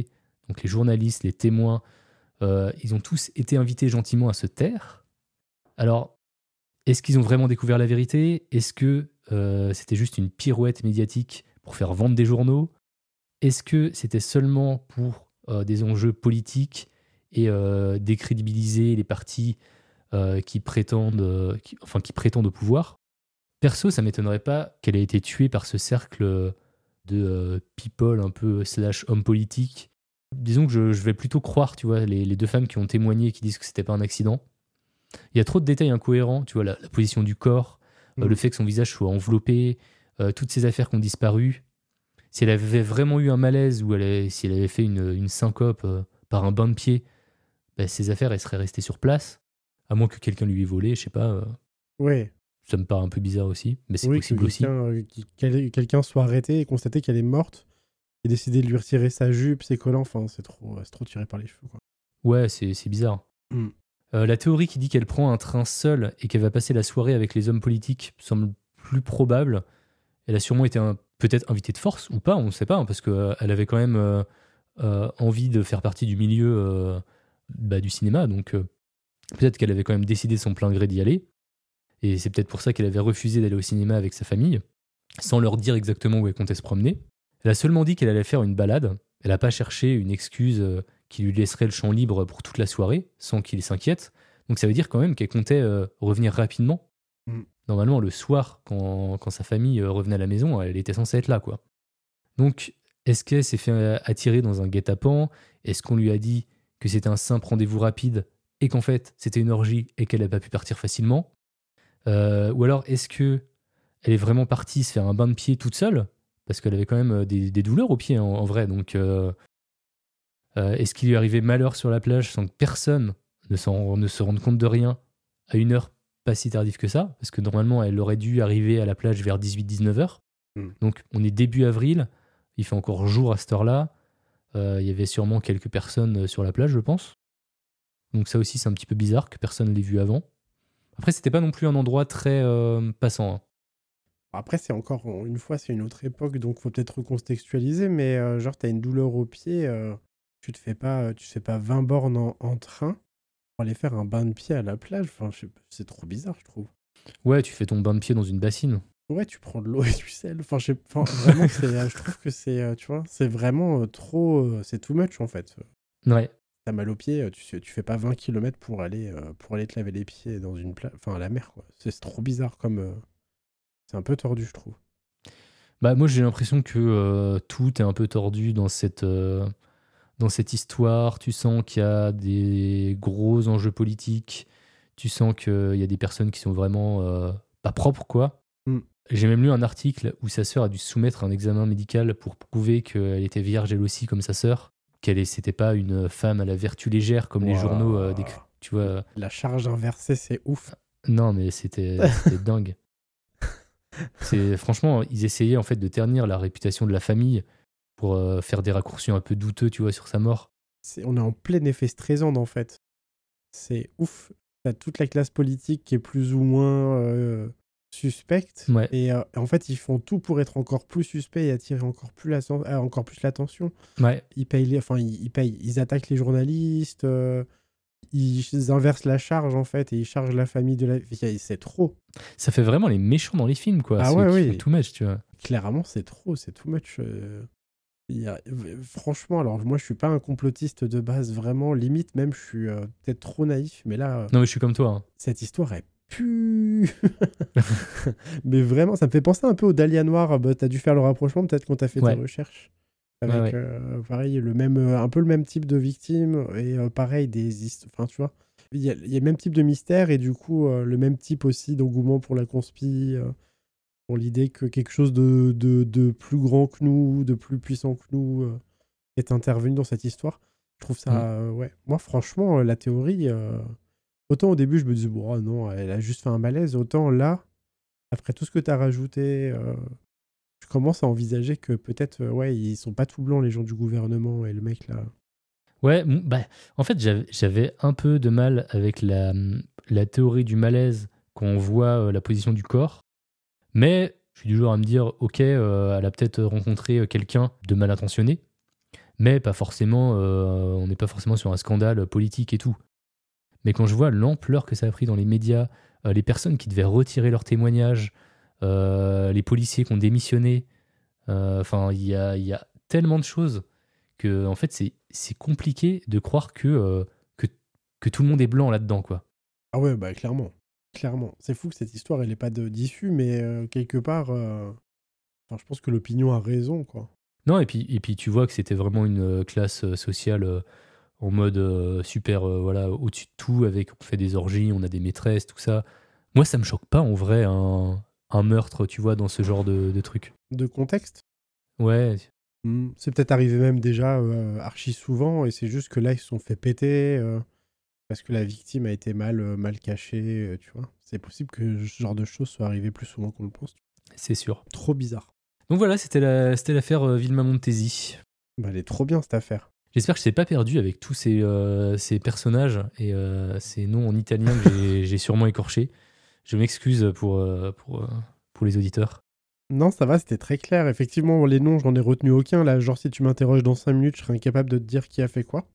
donc les journalistes, les témoins, ils ont tous été invités gentiment à se taire. Alors, est-ce qu'ils ont vraiment découvert la vérité ? Est-ce que c'était juste une pirouette médiatique pour faire vendre des journaux ? Est-ce que c'était seulement pour des enjeux politiques et décrédibiliser les partis qui prétendent au pouvoir ? Perso, ça m'étonnerait pas qu'elle ait été tuée par ce cercle de people un peu / hommes politiques. Disons que je vais plutôt croire, tu vois, les deux femmes qui ont témoigné et qui disent que c'était pas un accident. Il y a trop de détails incohérents, tu vois, la position du corps, le fait que son visage soit enveloppé, toutes ces affaires qui ont disparu. Si elle avait vraiment eu un malaise ou si elle avait fait une syncope par un bain de pied, ces affaires, elles seraient restées sur place, à moins que quelqu'un lui ait volé, je sais pas. Ouais. Ça me paraît un peu bizarre aussi, mais c'est Oui, possible que aussi. quelqu'un soit arrêté et constater qu'elle est morte et décider de lui retirer sa jupe, ses collants, enfin, c'est trop tiré par les cheveux, quoi. Ouais, c'est bizarre. La théorie qui dit qu'elle prend un train seule et qu'elle va passer la soirée avec les hommes politiques semble plus probable. Elle a sûrement été peut-être invitée de force ou pas, on ne sait pas, hein, parce qu'elle avait quand même envie de faire partie du milieu du cinéma, donc peut-être qu'elle avait quand même décidé de son plein gré d'y aller. Et c'est peut-être pour ça qu'elle avait refusé d'aller au cinéma avec sa famille, sans leur dire exactement où elle comptait se promener. Elle a seulement dit qu'elle allait faire une balade. Elle n'a pas cherché une excuse qui lui laisserait le champ libre pour toute la soirée, sans qu'il s'inquiète. Donc ça veut dire quand même qu'elle comptait revenir rapidement. Normalement, le soir, quand sa famille revenait à la maison, elle était censée être là, quoi. Donc, est-ce qu'elle s'est fait attirer dans un guet-apens ? Est-ce qu'on lui a dit que c'était un simple rendez-vous rapide et qu'en fait, c'était une orgie et qu'elle n'a pas pu partir facilement ? Ou alors, est-ce qu'elle est vraiment partie se faire un bain de pied toute seule ? Parce qu'elle avait quand même des douleurs aux pieds, en vrai. Donc, est-ce qu'il lui arrivait malheur sur la plage sans que personne ne se rende compte de rien à une heure pas si tardive que ça ? Parce que normalement, elle aurait dû arriver à la plage vers 18-19 heures. Donc, on est début avril. Il fait encore jour à cette heure-là. Il y avait sûrement quelques personnes sur la plage, je pense. Donc ça aussi, c'est un petit peu bizarre que personne l'ait vu avant. Après, c'était pas non plus un endroit très passant, hein. Après, c'est encore une fois, c'est une autre époque, donc faut peut-être recontextualiser, mais genre, t'as une douleur au pied, tu fais pas 20 bornes en train pour aller faire un bain de pied à la plage. Enfin, c'est trop bizarre, je trouve. Ouais, tu fais ton bain de pied dans une bassine. Ouais, tu prends de l'eau et du sel. Enfin, vraiment, je trouve que c'est, tu vois, c'est vraiment trop, c'est too much en fait. Ouais. T'as mal aux pieds, tu fais pas 20 km pour aller te laver les pieds dans une plage, enfin à la mer, quoi. C'est trop bizarre comme. C'est un peu tordu, je trouve. Bah, moi, j'ai l'impression que tout est un peu tordu dans cette histoire. Tu sens qu'il y a des gros enjeux politiques. Tu sens qu'il y a des personnes qui sont vraiment pas propres, quoi. J'ai même lu un article où sa sœur a dû soumettre un examen médical pour prouver qu'elle était vierge elle aussi, comme sa sœur. C'était pas une femme à la vertu légère, comme les journaux décrivent. Tu vois. La charge inversée, c'est ouf. Non, mais c'était dingue. Franchement, ils essayaient en fait de ternir la réputation de la famille pour faire des raccourcis un peu douteux, tu vois, sur sa mort. On est en plein effet Streisand, en fait. C'est ouf. T'as toute la classe politique qui est plus ou moins suspecte. Ouais. Et en fait, ils font tout pour être encore plus suspects et attirer encore plus l'attention. Ouais. Ils attaquent les journalistes. Ils inversent la charge, en fait, et ils chargent la famille de la... C'est trop. Ça fait vraiment les méchants dans les films, quoi. Ah ouais, oui. Too much, tu vois. Clairement, c'est trop, c'est too much. Franchement, alors moi, je suis pas un complotiste de base, vraiment. Limite, même, je suis peut-être trop naïf, mais là... Non, mais je suis comme toi, hein. Cette histoire est pue. Mais vraiment, ça me fait penser un peu au Dahlia Noir. T'as dû faire le rapprochement, peut-être, quand t'as fait tes recherches. Avec, pareil, un peu le même type de victime et pareil, enfin, tu vois, il y a le même type de mystère et du coup, le même type aussi d'engouement pour la conspi, pour l'idée que quelque chose de plus grand que nous, de plus puissant que nous est intervenu dans cette histoire. Je trouve ça, ouais. Moi, franchement, la théorie, autant au début, je me disais, bon, non, elle a juste fait un malaise, autant là, après tout ce que tu as rajouté... je commence à envisager que peut-être, ils sont pas tout blancs, les gens du gouvernement et le mec là. Ouais, en fait, j'avais un peu de mal avec la théorie du malaise quand on voit la position du corps. Mais je suis du genre à me dire, ok, elle a peut-être rencontré quelqu'un de mal intentionné. Mais pas forcément, on n'est pas forcément sur un scandale politique et tout. Mais quand je vois l'ampleur que ça a pris dans les médias, les personnes qui devaient retirer leurs témoignages, les policiers qui ont démissionné, enfin, il y a tellement de choses que, en fait, c'est compliqué de croire que tout le monde est blanc là-dedans, quoi. Ah ouais, bah clairement. Clairement. C'est fou que cette histoire, elle n'est pas d'issue, mais quelque part, je pense que l'opinion a raison, quoi. Non, et puis tu vois que c'était vraiment une classe sociale en mode super, voilà, au-dessus de tout, avec on fait des orgies, on a des maîtresses, tout ça. Moi, ça me choque pas, en vrai, un meurtre, tu vois, dans ce genre de truc. De contexte. Ouais, C'est peut-être arrivé même déjà archi souvent, et c'est juste que là, ils se sont fait péter parce que la victime a été mal cachée, tu vois. C'est possible que ce genre de choses soit arrivé plus souvent qu'on le pense. c'est sûr. Trop bizarre. Donc voilà, c'était l'affaire Vilma Montesi. Bah, elle est trop bien, cette affaire. J'espère que je t'ai pas perdu avec tous ces personnages et ces noms en italien que j'ai sûrement écorchés. Je m'excuse pour les auditeurs. Non, ça va, c'était très clair. Effectivement, les noms, j'en ai retenu aucun. Là, genre, si tu m'interroges dans 5 minutes, je serais incapable de te dire qui a fait quoi.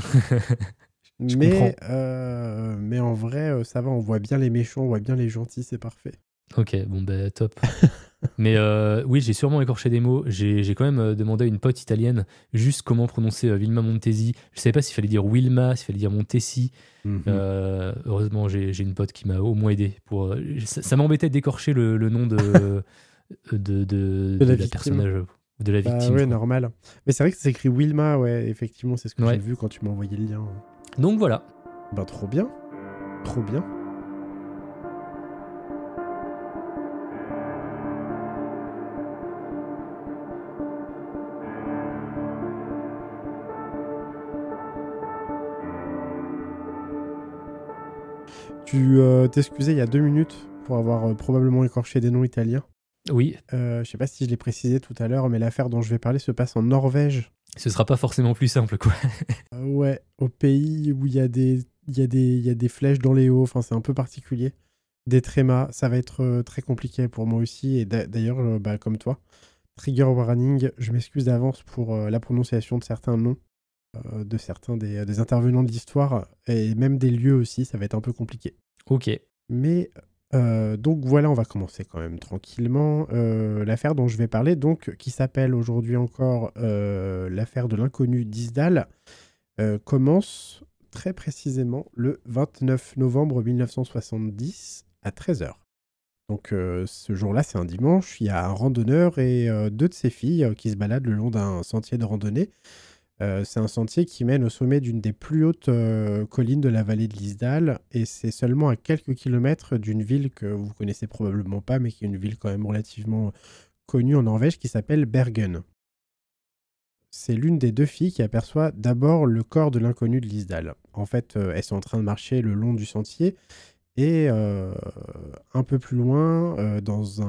Mais en vrai, ça va, on voit bien les méchants, on voit bien les gentils, c'est parfait. Ok, bon bah top. Mais oui, j'ai sûrement écorché des mots. J'ai quand même demandé à une pote italienne juste comment prononcer Vilma Montesi. Je savais pas s'il fallait dire Wilma, s'il fallait dire Montesi. Heureusement, j'ai une pote qui m'a au moins aidé. Ça m'embêtait d'écorcher le nom de la personnage, de la victime. Ouais, quoi. normal. Mais c'est vrai que c'est écrit Wilma, ouais, effectivement, c'est ce que Ouais. j'ai vu quand tu m'as envoyé le lien. Donc voilà. Ben, trop bien. Trop bien. Tu t'excusais il y a 2 minutes pour avoir probablement écorché des noms italiens. Oui, Je sais pas si je l'ai précisé tout à l'heure, mais l'affaire dont je vais parler se passe en Norvège. ce sera pas forcément plus simple, quoi. Ouais, au pays où il y a des flèches dans les hauts, enfin c'est un peu particulier. Des trémas, ça va être très compliqué pour moi aussi. Et d'ailleurs, comme toi, trigger warning, je m'excuse d'avance pour la prononciation de certains noms, de certains des intervenants de l'histoire, et même des lieux aussi, ça va être un peu compliqué. Ok. Mais donc voilà, on va commencer quand même tranquillement. L'affaire dont je vais parler, donc, qui s'appelle aujourd'hui encore l'affaire de l'inconnu d'Isdal, commence très précisément le 29 novembre 1970 à 13h. Donc ce jour-là, c'est un dimanche, il y a un randonneur et 2 de ses filles qui se baladent le long d'un sentier de randonnée. C'est un sentier qui mène au sommet d'une des plus hautes collines de la vallée de l'Isdal, et c'est seulement à quelques kilomètres d'une ville que vous connaissez probablement pas, mais qui est une ville quand même relativement connue en Norvège, qui s'appelle Bergen. C'est l'une des 2 filles qui aperçoit d'abord le corps de l'inconnu de l'Isdal. En fait, elles sont en train de marcher le long du sentier, et un peu plus loin, dans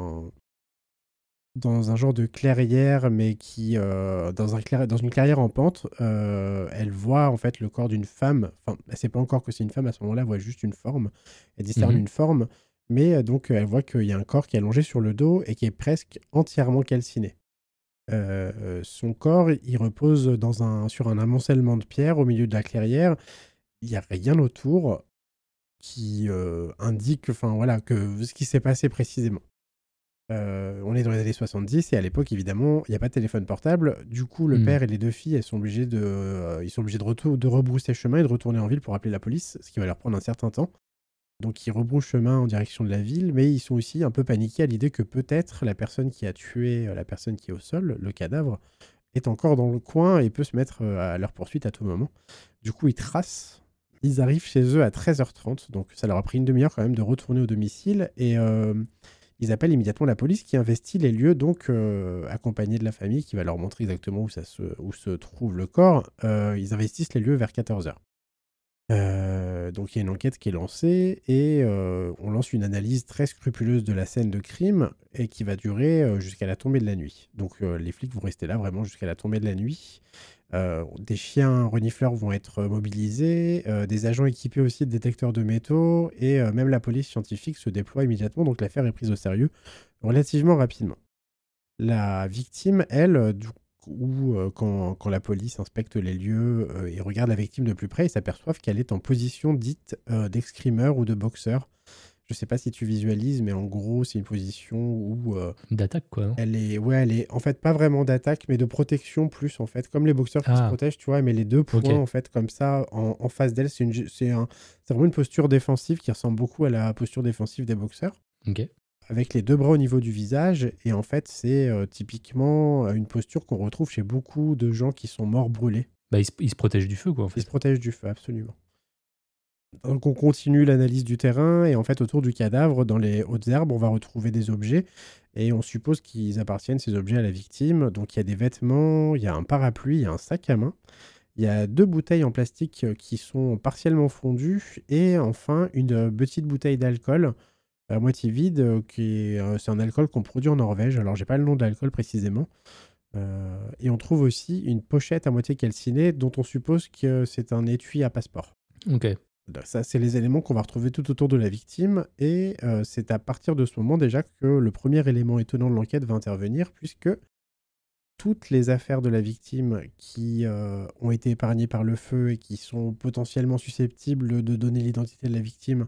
un genre de clairière, mais qui dans une clairière en pente, elle voit en fait le corps d'une femme. Enfin, elle sait pas encore que c'est une femme à ce moment-là, elle voit juste une forme. Elle discerne une forme, mais donc elle voit qu'il y a un corps qui est allongé sur le dos et qui est presque entièrement calciné. Son corps, il repose sur un amoncellement de pierres au milieu de la clairière. Il n'y a rien autour qui indique, enfin voilà, que ce qui s'est passé précisément. On est dans les années 70 et à l'époque, évidemment, il n'y a pas de téléphone portable. Du coup, le père et les 2 filles, ils sont obligés de rebrousser chemin et de retourner en ville pour appeler la police, ce qui va leur prendre un certain temps. Donc, ils rebroussent chemin en direction de la ville, mais ils sont aussi un peu paniqués à l'idée que peut-être la personne qui a tué la personne qui est au sol, le cadavre, est encore dans le coin et peut se mettre à leur poursuite à tout moment. Du coup, ils tracent. Ils arrivent chez eux à 13h30, donc ça leur a pris une demi-heure quand même de retourner au domicile, et ils appellent immédiatement la police qui investit les lieux, donc accompagnés de la famille qui va leur montrer exactement où se trouve le corps. Ils investissent les lieux vers 14h. Donc il y a une enquête qui est lancée et on lance une analyse très scrupuleuse de la scène de crime et qui va durer jusqu'à la tombée de la nuit. Donc les flics vont rester là vraiment jusqu'à la tombée de la nuit. Des chiens renifleurs vont être mobilisés, des agents équipés aussi de détecteurs de métaux, et même la police scientifique se déploie immédiatement, donc l'affaire est prise au sérieux relativement rapidement. La victime, elle, où quand la police inspecte les lieux et regarde la victime de plus près, ils s'aperçoivent qu'elle est en position dite d'escrimeur ou de boxeur. Je sais pas si tu visualises, mais en gros, c'est une position où D'attaque, quoi. Non elle est en fait pas vraiment d'attaque, mais de protection plus, en fait. Comme les boxeurs qui se protègent, tu vois, mais les deux poings, en fait, comme ça, en face d'elle, c'est vraiment une posture défensive qui ressemble beaucoup à la posture défensive des boxeurs. Ok. Avec les deux bras au niveau du visage. Et en fait, c'est typiquement une posture qu'on retrouve chez beaucoup de gens qui sont morts brûlés. Bah, il se protège du feu, quoi, en Ils fait. se protègent du feu, absolument. Donc on continue l'analyse du terrain et en fait autour du cadavre, dans les hautes herbes, on va retrouver des objets et on suppose qu'ils appartiennent ces objets à la victime. Donc il y a des vêtements, il y a un parapluie, il y a un sac à main, il y a 2 bouteilles en plastique qui sont partiellement fondues et enfin une petite bouteille d'alcool à moitié vide c'est un alcool qu'on produit en Norvège. Alors j'ai pas le nom de l'alcool précisément. Et on trouve aussi une pochette à moitié calcinée dont on suppose que c'est un étui à passeport. Ok. Ça, c'est les éléments qu'on va retrouver tout autour de la victime et c'est à partir de ce moment déjà que le premier élément étonnant de l'enquête va intervenir puisque toutes les affaires de la victime qui ont été épargnées par le feu et qui sont potentiellement susceptibles de donner l'identité de la victime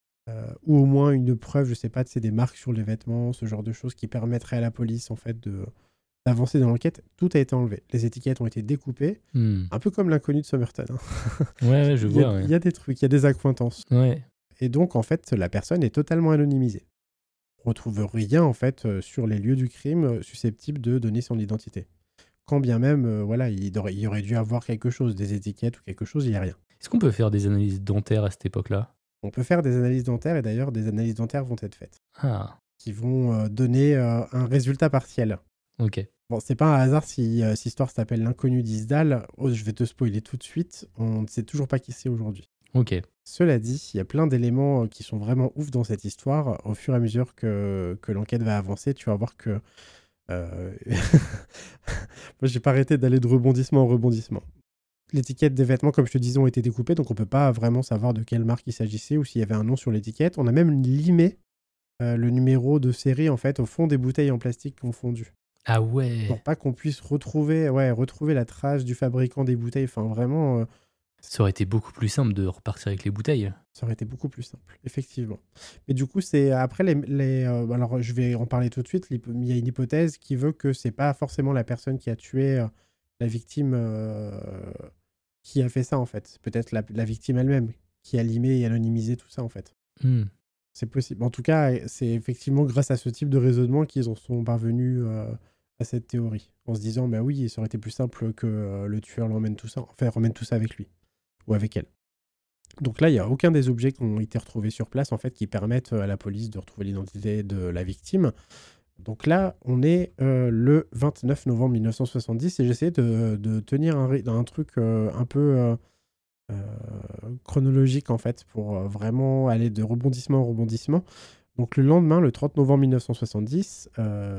ou au moins une preuve, je sais pas, c'est des marques sur les vêtements, ce genre de choses qui permettraient à la police en fait d'avancer dans l'enquête, tout a été enlevé. Les étiquettes ont été découpées, un peu comme l'inconnu de Somerton. Hein. Ouais, je vois. Il y a des trucs, il y a des accointances. Ouais. Et donc, en fait, la personne est totalement anonymisée. On ne retrouve rien, en fait, sur les lieux du crime susceptibles de donner son identité. Quand bien même, voilà, il y aurait dû avoir quelque chose, des étiquettes ou quelque chose, il n'y a rien. Est-ce qu'on peut faire des analyses dentaires à cette époque-là ? On peut faire des analyses dentaires, et d'ailleurs, des analyses dentaires vont être faites, Ah, qui vont donner un résultat partiel. ok. Bon, c'est pas un hasard si cette histoire s'appelle l'inconnu d'Isdal. Oh, je vais te spoiler tout de suite. On ne sait toujours pas qui c'est aujourd'hui. Ok. Cela dit, il y a plein d'éléments qui sont vraiment ouf dans cette histoire. Au fur et à mesure que l'enquête va avancer, tu vas voir que... Moi, j'ai pas arrêté d'aller de rebondissement en rebondissement. L'étiquette des vêtements, comme je te disais, ont été découpées, donc on peut pas vraiment savoir de quelle marque il s'agissait ou s'il y avait un nom sur l'étiquette. On a même limé le numéro de série, en fait, au fond des bouteilles en plastique qu'on fondu. Ah ouais. Pour pas qu'on puisse retrouver la trace du fabricant des bouteilles. Enfin, vraiment, Ça aurait été beaucoup plus simple de repartir avec les bouteilles. ça aurait été beaucoup plus simple, effectivement. Mais du coup, c'est après alors, je vais en parler tout de suite. Il y a une hypothèse qui veut que c'est pas forcément la personne qui a tué la victime qui a fait ça, en fait. C'est peut-être la victime elle-même qui a limé et anonymisé tout ça, en fait. C'est possible. En tout cas, c'est effectivement grâce à ce type de raisonnement qu'ils en sont parvenus à cette théorie. En se disant, bah oui, ça aurait été plus simple que le tueur l'emmène tout ça. Enfin, remène tout ça avec lui. Ou avec elle. Donc là, il n'y a aucun des objets qui ont été retrouvés sur place, en fait, qui permettent à la police de retrouver l'identité de la victime. Donc là, on est le 29 novembre 1970 et j'essaie de tenir un truc un peu chronologique, en fait, pour vraiment aller de rebondissement en rebondissement. Donc le lendemain, le 30 novembre 1970,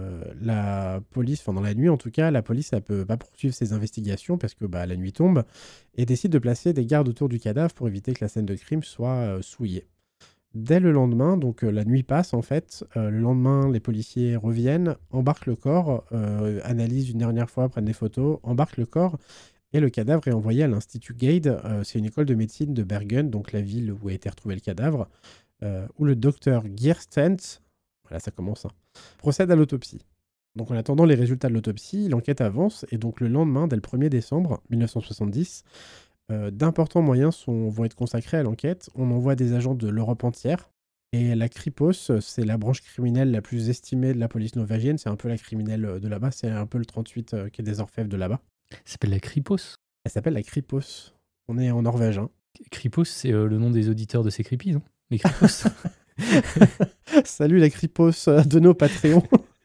la police, enfin dans la nuit en tout cas, la police ne peut pas poursuivre ses investigations parce que la nuit tombe et décide de placer des gardes autour du cadavre pour éviter que la scène de crime soit souillée. Dès le lendemain, donc la nuit passe en fait, le lendemain les policiers reviennent, embarquent le corps, analysent une dernière fois, prennent des photos, embarquent le corps et le cadavre est envoyé à l'Institut Gade, c'est une école de médecine de Bergen, donc la ville où a été retrouvé le cadavre. Où le docteur Geerstens, voilà ça commence, procède à l'autopsie. Donc en attendant les résultats de l'autopsie, l'enquête avance et donc le lendemain, dès le 1er décembre 1970, d'importants moyens vont être consacrés à l'enquête. On envoie des agents de l'Europe entière et la Kripos, c'est la branche criminelle la plus estimée de la police norvégienne, c'est un peu la criminelle de là-bas, c'est un peu le 38 qui est des orfèvres de là-bas. Ça s'appelle la Kripos. Elle s'appelle la Kripos. On est en Norvège. Hein. Kripos, c'est le nom des auditeurs de ces creepies, non ? Les Kripos. Salut la Kripos de nos Patreons.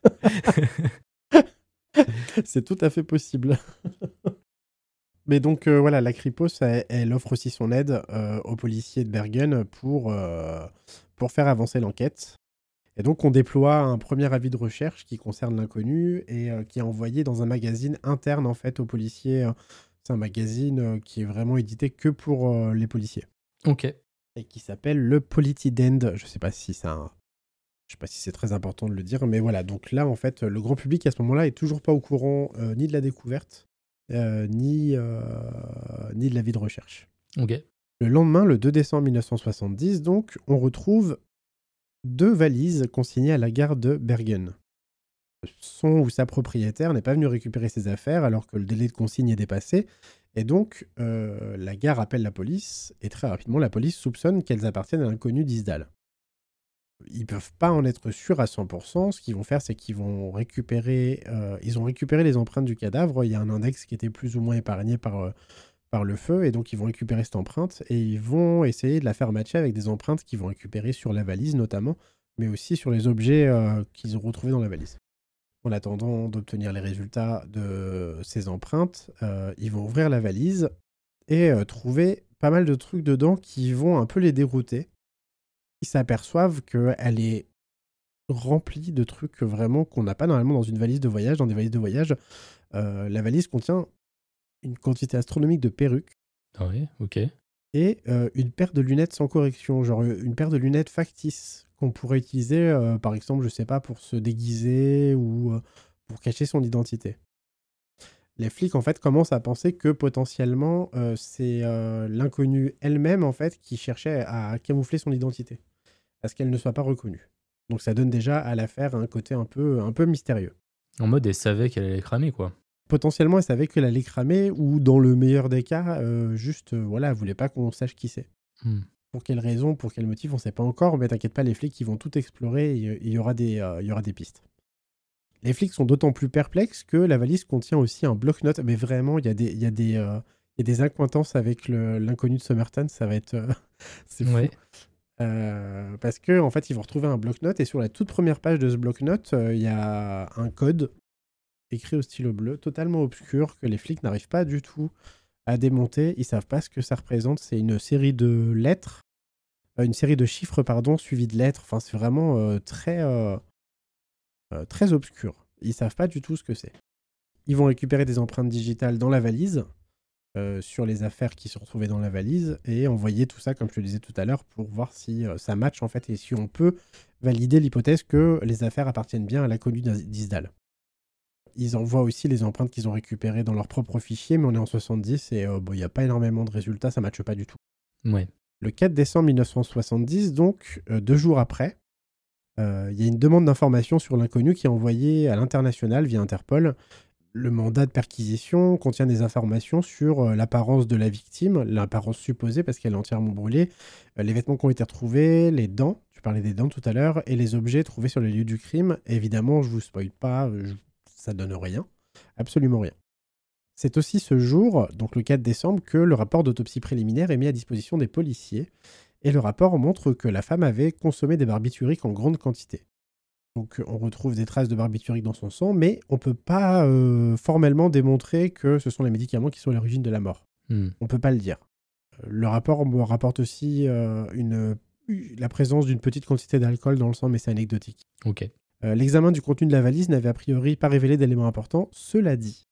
C'est tout à fait possible. Mais donc voilà, la Kripos, elle offre aussi son aide aux policiers de Bergen pour faire avancer l'enquête. Et donc on déploie un premier avis de recherche qui concerne l'inconnu et qui est envoyé dans un magazine interne en fait aux policiers. C'est un magazine qui est vraiment édité que pour les policiers. Ok. Et qui s'appelle le Politidend. Je sais pas si ça... Je sais pas si c'est très important de le dire, mais voilà. Donc là, en fait, le grand public à ce moment-là est toujours pas au courant ni de la découverte, ni de l'avis de recherche. Ok. Le lendemain, le 2 décembre 1970, donc, on retrouve 2 valises consignées à la gare de Bergen. Son ou sa propriétaire n'est pas venu récupérer ses affaires alors que le délai de consigne est dépassé. Et donc, la gare appelle la police, et très rapidement, la police soupçonne qu'elles appartiennent à l'inconnu d'Isdal. Ils peuvent pas en être sûrs à 100%. Ce qu'ils vont faire, c'est qu'ils vont récupérer... ils ont récupéré les empreintes du cadavre. Il y a un index qui était plus ou moins épargné par le feu, et donc ils vont récupérer cette empreinte, et ils vont essayer de la faire matcher avec des empreintes qu'ils vont récupérer sur la valise notamment, mais aussi sur les objets qu'ils ont retrouvés dans la valise. En attendant d'obtenir les résultats de ces empreintes, ils vont ouvrir la valise et trouver pas mal de trucs dedans qui vont un peu les dérouter. Ils s'aperçoivent qu'elle est remplie de trucs vraiment qu'on n'a pas normalement dans une valise de voyage. Dans des valises de voyage, la valise contient une quantité astronomique de perruques Ah oui, ok. et une paire de lunettes sans correction, genre une paire de lunettes factices qu'on pourrait utiliser, par exemple, je sais pas, pour se déguiser ou pour cacher son identité. Les flics, en fait, commencent à penser que potentiellement, c'est l'inconnue elle-même, en fait, qui cherchait à camoufler son identité, à ce qu'elle ne soit pas reconnue. Donc ça donne déjà à l'affaire un côté un peu mystérieux. En mode, elle savait qu'elle allait cramer, quoi. Potentiellement, elle savait qu'elle allait cramer, ou dans le meilleur des cas, voilà, elle voulait pas qu'on sache qui c'est. Pour quelle raison, pour quel motif, on sait pas encore, mais t'inquiète pas, les flics, ils vont tout explorer, et il y aura des pistes. Les flics sont d'autant plus perplexes que la valise contient aussi un bloc-notes, mais vraiment, il y a des accointances avec l'inconnu de Somerton, ça va être... c'est fou. Ouais. Parce que en fait, ils vont retrouver un bloc-notes, et sur la toute première page de ce bloc-notes, il y a un code écrit au stylo bleu, totalement obscur, que les flics n'arrivent pas du tout à démonter. Ils savent pas ce que ça représente. C'est une série de lettres, une série de chiffres, pardon, suivis de lettres. Enfin, c'est vraiment très obscur. Ils savent pas du tout ce que c'est. Ils vont récupérer des empreintes digitales dans la valise, sur les affaires qui se retrouvaient dans la valise, et envoyer tout ça, comme je le disais tout à l'heure, pour voir si ça match, en fait, et si on peut valider l'hypothèse que les affaires appartiennent bien à l'inconnu d'Isdal. Ils envoient aussi les empreintes qu'ils ont récupérées dans leur propre fichier, mais on est en 70 et il n'y a pas énormément de résultats, ça ne matche pas du tout. Ouais. Le 4 décembre 1970, donc 2 jours après, il y a une demande d'information sur l'inconnu qui est envoyée à l'international via Interpol. Le mandat de perquisition contient des informations sur l'apparence de la victime, l'apparence supposée parce qu'elle est entièrement brûlée, les vêtements qui ont été retrouvés, les dents, tu parlais des dents tout à l'heure, et les objets trouvés sur les lieux du crime. Et évidemment, je ne vous spoil pas, ça donne rien, absolument rien. C'est aussi ce jour, donc le 4 décembre, que le rapport d'autopsie préliminaire est mis à disposition des policiers, et le rapport montre que la femme avait consommé des barbituriques en grande quantité. Donc on retrouve des traces de barbiturique dans son sang, mais on ne peut pas formellement démontrer que ce sont les médicaments qui sont à l'origine de la mort. On ne peut pas le dire. Le rapport me rapporte aussi la présence d'une petite quantité d'alcool dans le sang, mais c'est anecdotique. Ok. L'examen du contenu de la valise n'avait a priori pas révélé d'éléments importants. Cela dit,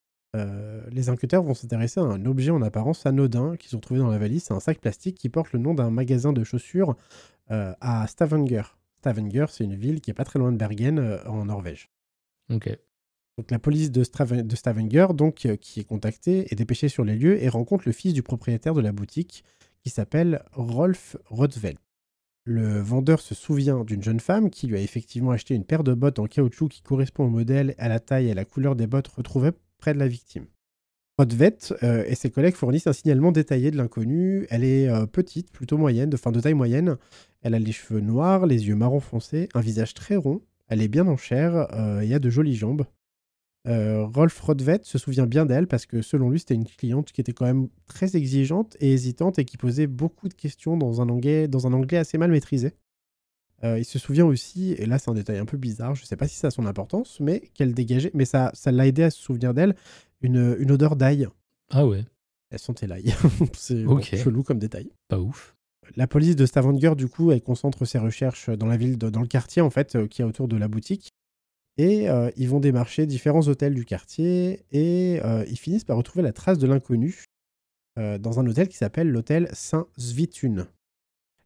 les enquêteurs vont s'intéresser à un objet en apparence anodin qu'ils ont trouvé dans la valise. C'est un sac plastique qui porte le nom d'un magasin de chaussures à Stavanger. Stavanger, c'est une ville qui est pas très loin de Bergen, en Norvège. Ok. Donc la police de Stavanger, qui est contactée, est dépêchée sur les lieux et rencontre le fils du propriétaire de la boutique, qui s'appelle Rolf Rødtvedt. Le vendeur se souvient d'une jeune femme qui lui a effectivement acheté une paire de bottes en caoutchouc qui correspond au modèle, à la taille et à la couleur des bottes retrouvées près de la victime. Rødtvedt et ses collègues fournissent un signalement détaillé de l'inconnue. Elle est petite, plutôt moyenne, de taille moyenne. Elle a les cheveux noirs, les yeux marron foncé, un visage très rond. Elle est bien en chair et a de jolies jambes. Rolf Rødtvedt se souvient bien d'elle parce que selon lui, c'était une cliente qui était quand même très exigeante et hésitante et qui posait beaucoup de questions dans un anglais assez mal maîtrisé. Il se souvient aussi, et là c'est un détail un peu bizarre, je ne sais pas si ça a son importance, mais qu'elle dégageait, mais ça l'a aidé à se souvenir d'elle, une odeur d'ail. Ah ouais. Elle sentait l'ail. C'est Ok. chelou comme détail. Pas ouf. La police de Stavanger, du coup, elle concentre ses recherches dans la ville, dans le quartier en fait, qui est autour de la boutique. Et ils vont démarcher différents hôtels du quartier et ils finissent par retrouver la trace de l'inconnu dans un hôtel qui s'appelle l'hôtel Saint-Svithun.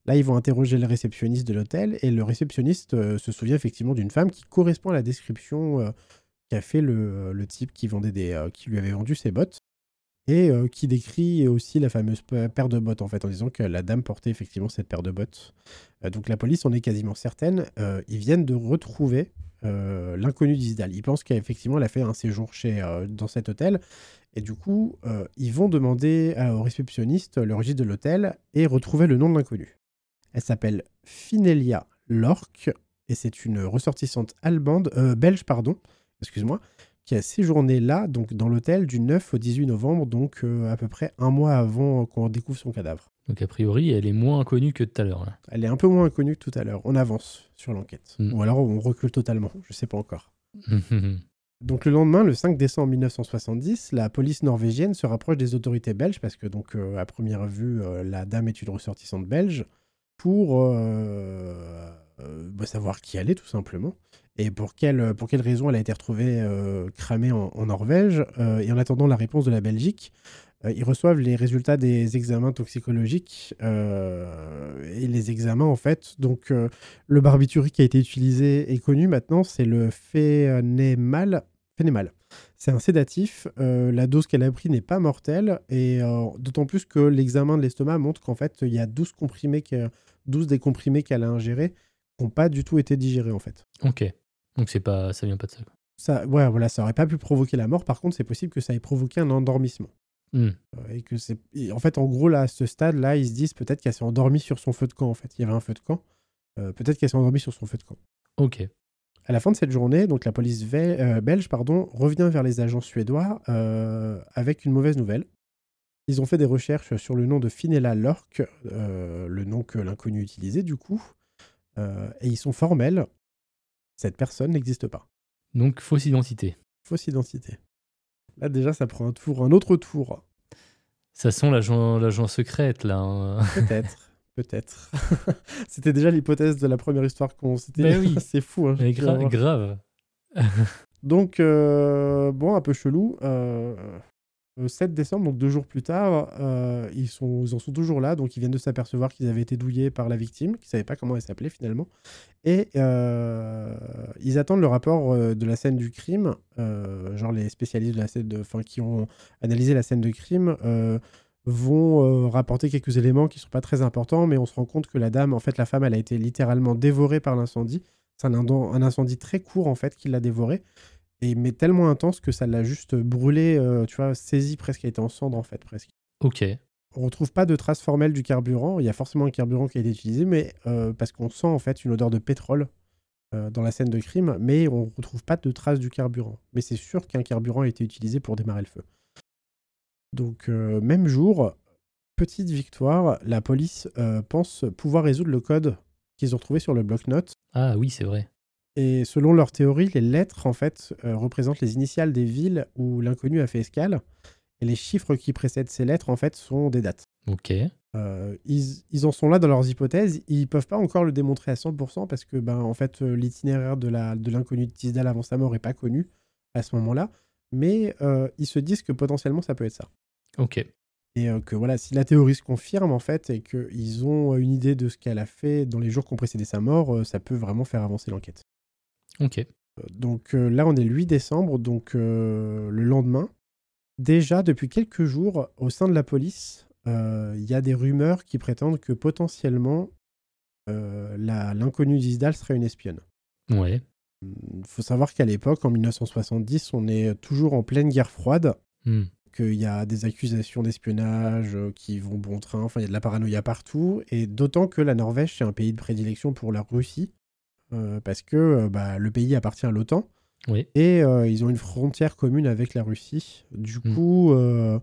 Là, ils vont interroger le réceptionniste de l'hôtel et le réceptionniste se souvient effectivement d'une femme qui correspond à la description qu'a fait le type qui lui avait vendu ses bottes et qui décrit aussi la fameuse paire de bottes en fait en disant que la dame portait effectivement cette paire de bottes. Donc la police en est quasiment certaine. Ils viennent de retrouver l'inconnu d'Isdal. Ils pensent qu'effectivement elle a fait un séjour dans cet hôtel. Et du coup, ils vont demander au réceptionniste le registre de l'hôtel et retrouver le nom de l'inconnu. Elle s'appelle Finelia Lorck et c'est une ressortissante belge, excuse-moi, qui a séjourné là, donc dans l'hôtel du 9 au 18 novembre, donc à peu près un mois avant qu'on découvre son cadavre. Donc a priori, elle est moins inconnue que tout à l'heure. Là. Elle est un peu moins inconnue que tout à l'heure. On avance sur l'enquête. Ou alors on recule totalement, je sais pas encore. Donc le lendemain, le 5 décembre 1970, la police norvégienne se rapproche des autorités belges parce que donc à première vue, la dame est une ressortissante belge pour savoir qui elle est tout simplement et pour quelle raison elle a été retrouvée cramée en Norvège. Et en attendant la réponse de la Belgique, ils reçoivent les résultats des examens toxicologiques et les examens en fait. Donc le barbiturique qui a été utilisé est connu maintenant, c'est le Phénémal. C'est un sédatif. La dose qu'elle a pris n'est pas mortelle et d'autant plus que l'examen de l'estomac montre qu'en fait il y a 12 des comprimés qu'elle a ingérés qui n'ont pas du tout été digérés en fait. Ok, donc ça vient pas de ça. Ça aurait pas pu provoquer la mort. Par contre, c'est possible que ça ait provoqué un endormissement. En fait, en gros, là, à ce stade-là, ils se disent peut-être qu'elle s'est endormie sur son feu de camp. En fait, il y avait un feu de camp. Peut-être qu'elle s'est endormie sur son feu de camp. Ok. À la fin de cette journée, donc la police belge revient vers les agents suédois avec une mauvaise nouvelle. Ils ont fait des recherches sur le nom de Finelia Lorck, le nom que l'inconnu utilisait du coup, et ils sont formels. Cette personne n'existe pas. Donc fausse identité. Fausse identité. Là déjà, ça prend un autre tour. Ça sent l'agent secrète là. Hein. Peut-être. C'était déjà l'hypothèse de la première histoire qu'on s'était... Mais oui. C'est fou. Hein, mais grave. Donc, un peu chelou. 7 décembre, donc 2 jours plus tard, ils en sont toujours là. Donc, ils viennent de s'apercevoir qu'ils avaient été douillés par la victime, qu'ils ne savaient pas comment elle s'appelait finalement. Et ils attendent le rapport de la scène du crime. Genre les spécialistes de la scène qui ont analysé la scène de crime... vont rapporter quelques éléments qui ne sont pas très importants, mais on se rend compte que la femme, elle a été littéralement dévorée par l'incendie. C'est un incendie très court, en fait, qui l'a dévorée, mais tellement intense que ça l'a juste brûlée, saisie presque, elle était en cendres, en fait, presque. Ok. On ne retrouve pas de traces formelles du carburant. Il y a forcément un carburant qui a été utilisé, mais parce qu'on sent, en fait, une odeur de pétrole dans la scène de crime, mais on ne retrouve pas de traces du carburant. Mais c'est sûr qu'un carburant a été utilisé pour démarrer le feu. Donc, même jour, petite victoire, la police pense pouvoir résoudre le code qu'ils ont retrouvé sur le bloc-notes. Ah oui, c'est vrai. Et selon leur théorie, les lettres, en fait, représentent les initiales des villes où l'inconnu a fait escale. Et les chiffres qui précèdent ces lettres, en fait, sont des dates. Ok. Ils en sont là dans leurs hypothèses. Ils peuvent pas encore le démontrer à 100% parce que, en fait, l'itinéraire de l'inconnu de Tisdale avant sa mort est pas connu à ce moment-là. Mais ils se disent que potentiellement, ça peut être ça. Ok. Et que voilà, si la théorie se confirme en fait et qu'ils ont une idée de ce qu'elle a fait dans les jours qui ont précédé sa mort, ça peut vraiment faire avancer l'enquête. Ok. Donc là, on est le 8 décembre, donc le lendemain. Déjà, depuis quelques jours, au sein de la police, il y a des rumeurs qui prétendent que potentiellement l'inconnue d'Isdal serait une espionne. Ouais. Il faut savoir qu'à l'époque, en 1970, on est toujours en pleine guerre froide. Qu'il y a des accusations d'espionnage qui vont bon train, enfin il y a de la paranoïa partout, et d'autant que la Norvège c'est un pays de prédilection pour la Russie, parce que le pays appartient à l'OTAN, oui. Et ils ont une frontière commune avec la Russie. Du coup,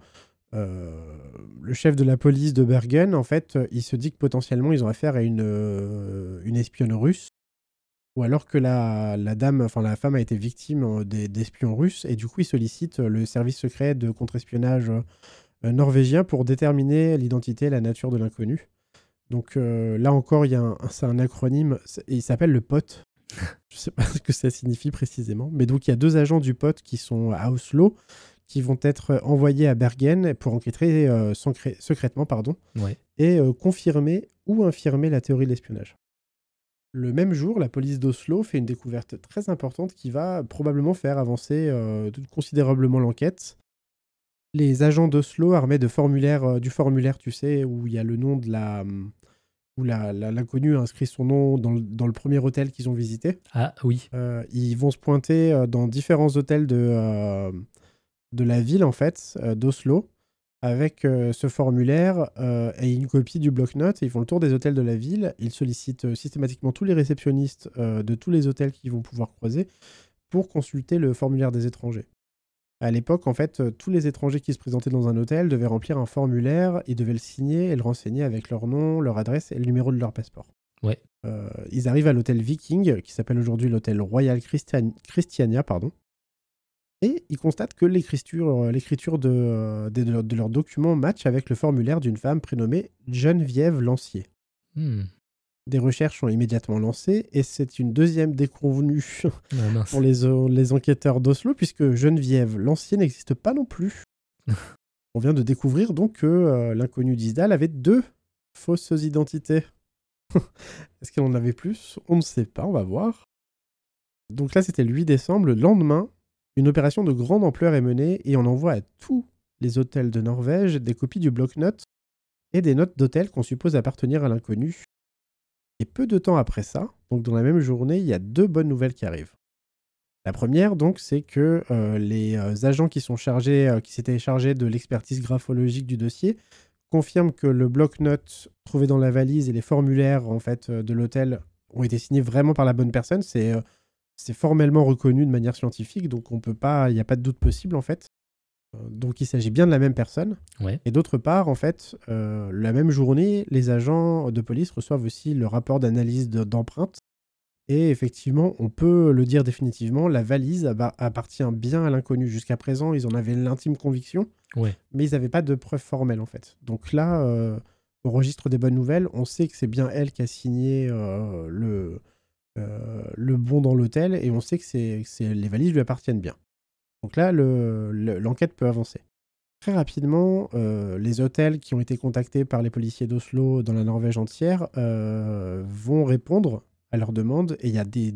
le chef de la police de Bergen, en fait, il se dit que potentiellement ils ont affaire à une espionne russe, ou alors que la femme a été victime d'espions russes, et du coup, ils sollicitent le service secret de contre-espionnage norvégien pour déterminer l'identité et la nature de l'inconnu. Donc là encore, c'est un acronyme, et il s'appelle le POT. Je ne sais pas ce que ça signifie précisément, mais donc il y a 2 agents du POT qui sont à Oslo, qui vont être envoyés à Bergen pour enquêter secrètement Ouais. et confirmer ou infirmer la théorie de l'espionnage. Le même jour, la police d'Oslo fait une découverte très importante qui va probablement faire avancer considérablement l'enquête. Les agents d'Oslo, armés du formulaire, tu sais, où il y a le nom de où l'inconnu a inscrit son nom dans le premier hôtel qu'ils ont visité. Ah oui. Ils vont se pointer dans différents hôtels de la ville, en fait, d'Oslo, avec ce formulaire et une copie du bloc-notes. Ils font le tour des hôtels de la ville. Ils sollicitent systématiquement tous les réceptionnistes de tous les hôtels qu'ils vont pouvoir croiser pour consulter le formulaire des étrangers. À l'époque, en fait, tous les étrangers qui se présentaient dans un hôtel devaient remplir un formulaire, ils devaient le signer et le renseigner avec leur nom, leur adresse et le numéro de leur passeport. Ouais. Ils arrivent à l'hôtel Viking, qui s'appelle aujourd'hui l'hôtel Royal Christiania, et ils constatent que l'écriture de leurs documents match avec le formulaire d'une femme prénommée Geneviève Lancier. Des recherches sont immédiatement lancées et c'est une deuxième déconvenue pour les enquêteurs d'Oslo, puisque Geneviève Lancier n'existe pas non plus. On vient de découvrir donc que l'inconnu d'Isdal avait 2 fausses identités. Est-ce qu'il en avait plus ? On ne sait pas, on va voir. Donc là, c'était le 8 décembre. Le lendemain, une opération de grande ampleur est menée et on envoie à tous les hôtels de Norvège des copies du bloc-notes et des notes d'hôtel qu'on suppose appartenir à l'inconnu. Et peu de temps après ça, donc dans la même journée, il y a 2 bonnes nouvelles qui arrivent. La première, donc, c'est que les agents qui s'étaient chargés de l'expertise graphologique du dossier confirment que le bloc-notes trouvé dans la valise et les formulaires en fait, de l'hôtel ont été signés vraiment par la bonne personne. C'est formellement reconnu de manière scientifique, donc il n'y a pas de doute possible en fait. Donc il s'agit bien de la même personne. Ouais. Et d'autre part, en fait, la même journée, les agents de police reçoivent aussi le rapport d'analyse d'empreintes. Et effectivement, on peut le dire définitivement, la valise appartient bien à l'inconnu. Jusqu'à présent, ils en avaient l'intime conviction, mais ils n'avaient pas de preuves formelles en fait. Donc là, au registre des bonnes nouvelles, on sait que c'est bien elle qui a signé le bon dans l'hôtel et on sait que les valises lui appartiennent bien. Donc là, l'enquête peut avancer. Très rapidement, les hôtels qui ont été contactés par les policiers d'Oslo dans la Norvège entière vont répondre à leurs demandes et il y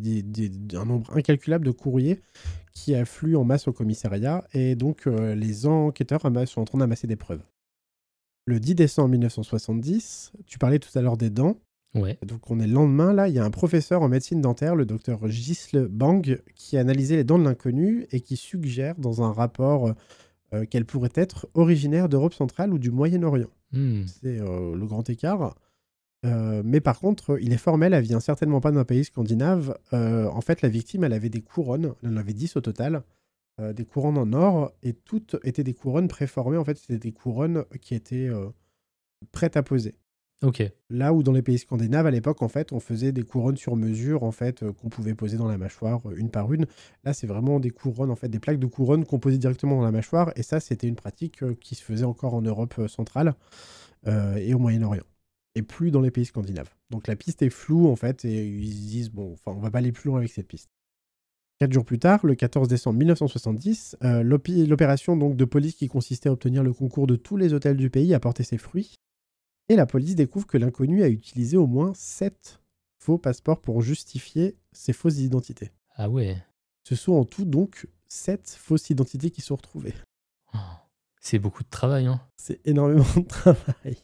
a un nombre incalculable de courriers qui affluent en masse au commissariat et donc les enquêteurs sont en train d'amasser des preuves. Le 10 décembre 1970, tu parlais tout à l'heure des dents. Ouais. Donc on est le lendemain, là, il y a un professeur en médecine dentaire, le docteur Gisle Bang, qui a analysé les dents de l'inconnu et qui suggère dans un rapport qu'elle pourrait être originaire d'Europe centrale ou du Moyen-Orient. C'est le grand écart. Mais par contre, il est formel, elle vient certainement pas d'un pays scandinave. En fait, la victime, elle avait des couronnes, elle en avait 10 au total, des couronnes en or, et toutes étaient des couronnes préformées. En fait, c'était des couronnes qui étaient prêtes à poser. Ok. Là où dans les pays scandinaves, à l'époque, en fait, on faisait des couronnes sur mesure, en fait, qu'on pouvait poser dans la mâchoire une par une. Là, c'est vraiment des couronnes, en fait, des plaques de couronnes qu'on posait directement dans la mâchoire. Et ça, c'était une pratique qui se faisait encore en Europe centrale et au Moyen-Orient. Et plus dans les pays scandinaves. Donc la piste est floue, en fait, et ils se disent, bon, enfin, on va pas aller plus loin avec cette piste. 4 jours plus tard, le 14 décembre 1970, l'opération donc, de police qui consistait à obtenir le concours de tous les hôtels du pays a porté ses fruits. Et la police découvre que l'inconnu a utilisé au moins 7 faux passeports pour justifier ses fausses identités. Ah ouais. Ce sont en tout donc 7 fausses identités qui sont retrouvées. Oh, c'est beaucoup de travail, hein. C'est énormément de travail.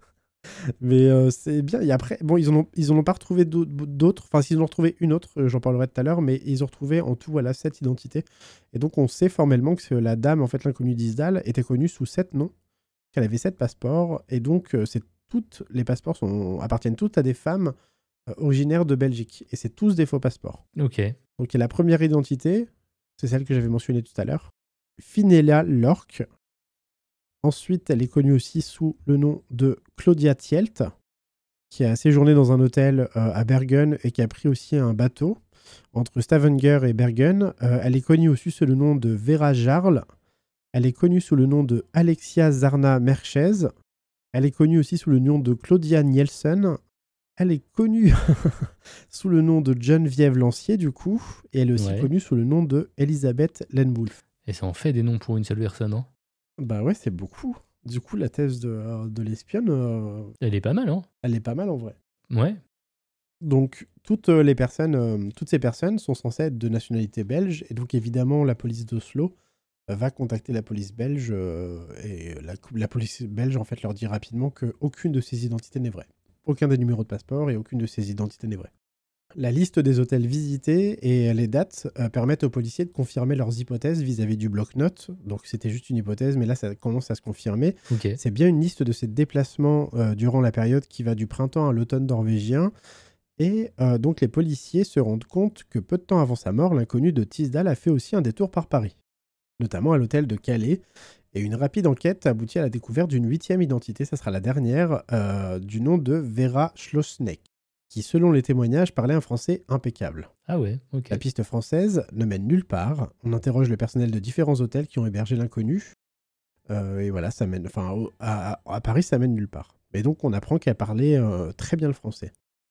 Mais c'est bien. Et après, bon, ils en ont pas retrouvé d'autres. Enfin, s'ils en ont retrouvé une autre, j'en parlerai tout à l'heure, mais ils ont retrouvé en tout, voilà, 7 identités. Et donc, on sait formellement que la dame, en fait, l'inconnue d'Isdal, était connue sous 7 noms, qu'elle avait 7 passeports, et donc, les passeports appartiennent toutes à des femmes originaires de Belgique. Et c'est tous des faux passeports. Ok. Donc, il y a la première identité, c'est celle que j'avais mentionnée tout à l'heure. Finella Lorck. Ensuite, elle est connue aussi sous le nom de Claudia Tielt, qui a séjourné dans un hôtel à Bergen et qui a pris aussi un bateau entre Stavanger et Bergen. Elle est connue aussi sous le nom de Vera Jarl. Elle est connue sous le nom de Alexia Zarna Merchez. Elle est connue aussi sous le nom de Claudia Nielsen. Elle est connue sous le nom de Geneviève Lancier, du coup. Et elle est aussi connue sous le nom de Elisabeth Lenwulf. Et ça en fait des noms pour une seule personne, hein. Bah ouais, c'est beaucoup. Du coup, la thèse de l'espionne, Elle est pas mal, hein. elle est pas mal en vrai. Ouais. Donc, toutes ces personnes sont censées être de nationalité belge, et donc évidemment, la police d'Oslo va contacter la police belge, et la police belge, en fait, leur dit rapidement qu'aucune de ces identités n'est vraie. Aucun des numéros de passeport et aucune de ces identités n'est vraie. La liste des hôtels visités et les dates permettent aux policiers de confirmer leurs hypothèses vis-à-vis du bloc-notes. Donc c'était juste une hypothèse, mais là ça commence à se confirmer. Ok. C'est bien une liste de ces déplacements durant la période qui va du printemps à l'automne norvégien. Et donc les policiers se rendent compte que peu de temps avant sa mort, l'inconnu de Tisdale a fait aussi un détour par Paris, notamment à l'hôtel de Calais. Et une rapide enquête aboutit à la découverte d'une 8e identité, ça sera la dernière, du nom de Vera Schlossneck, qui, selon les témoignages, parlait un français impeccable. Ah ouais, ok. La piste française ne mène nulle part. On interroge le personnel de différents hôtels qui ont hébergé l'inconnu. Et voilà, ça mène, à Paris, ça mène nulle part. Et donc, on apprend qu'elle parlait très bien le français.